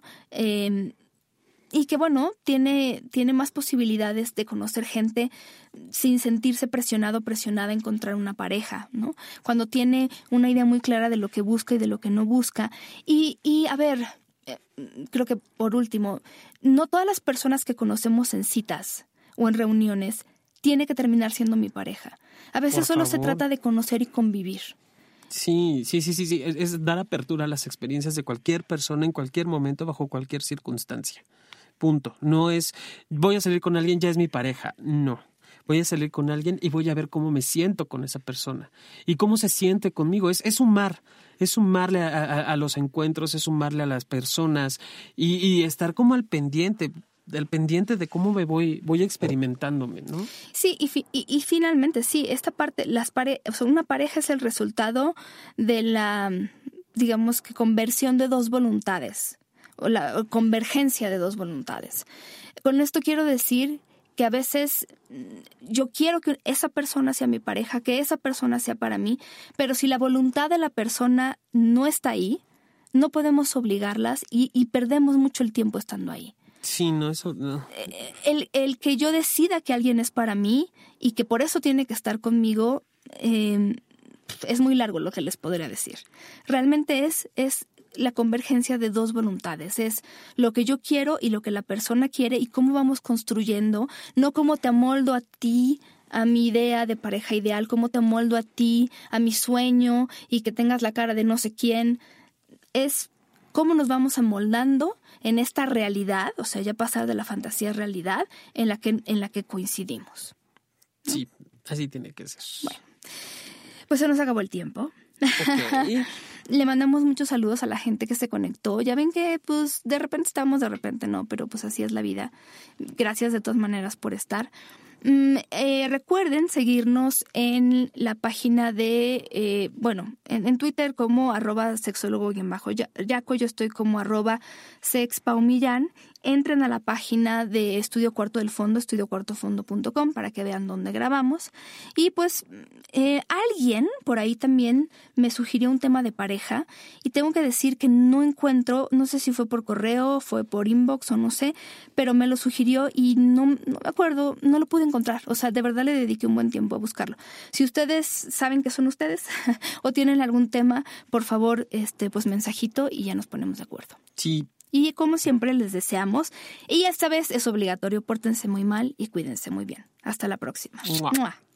Y que, bueno, tiene más posibilidades de conocer gente sin sentirse presionada a encontrar una pareja, ¿no? Cuando tiene una idea muy clara de lo que busca y de lo que no busca. Y a ver, creo que por último, no todas las personas que conocemos en citas o en reuniones tiene que terminar siendo mi pareja. A veces solo se trata de conocer y convivir. Sí. Es dar apertura a las experiencias de cualquier persona en cualquier momento, bajo cualquier circunstancia. Punto. No es, voy a salir con alguien, ya es mi pareja. No. Voy a salir con alguien y voy a ver cómo me siento con esa persona. Y cómo se siente conmigo. Es sumarle a los encuentros, es sumarle a las personas y estar como al pendiente de cómo me voy experimentándome, ¿no? Sí, y finalmente, sí, esta parte, una pareja es el resultado de la, digamos que conversión de dos voluntades, o la convergencia de dos voluntades. Con esto quiero decir que a veces yo quiero que esa persona sea mi pareja, que esa persona sea para mí, pero si la voluntad de la persona no está ahí, no podemos obligarlas y perdemos mucho el tiempo estando ahí. Sí, no, eso no. El que yo decida que alguien es para mí y que por eso tiene que estar conmigo, es muy largo lo que les podría decir. Realmente es la convergencia de dos voluntades, es lo que yo quiero y lo que la persona quiere y cómo vamos construyendo, no cómo te amoldo a ti, a mi idea de pareja ideal, cómo te amoldo a ti, a mi sueño y que tengas la cara de no sé quién, es cómo nos vamos amoldando en esta realidad, o sea, ya pasar de la fantasía a realidad en la que coincidimos, ¿no? Sí, así tiene que ser. Bueno, pues se nos acabó el tiempo. Okay. Le mandamos muchos saludos a la gente que se conectó. Ya ven que pues de repente estamos, de repente no, pero pues así es la vida. Gracias de todas maneras por estar. Recuerden seguirnos en la página de, en Twitter como @sexólogo_yaco, yo estoy como @sexpaumillán. Entren a la página de Estudio Cuarto del Fondo, estudiocuartofondo.com, para que vean dónde grabamos. Y pues alguien por ahí también me sugirió un tema de pareja y tengo que decir que no encuentro, no sé si fue por correo, fue por inbox o no sé, pero me lo sugirió y no me acuerdo, no lo pude encontrar. O sea, de verdad le dediqué un buen tiempo a buscarlo. Si ustedes saben que son ustedes o tienen algún tema, por favor, pues mensajito y ya nos ponemos de acuerdo. Sí. Y como siempre les deseamos, y esta vez es obligatorio, pórtense muy mal y cuídense muy bien. Hasta la próxima. ¡Mua!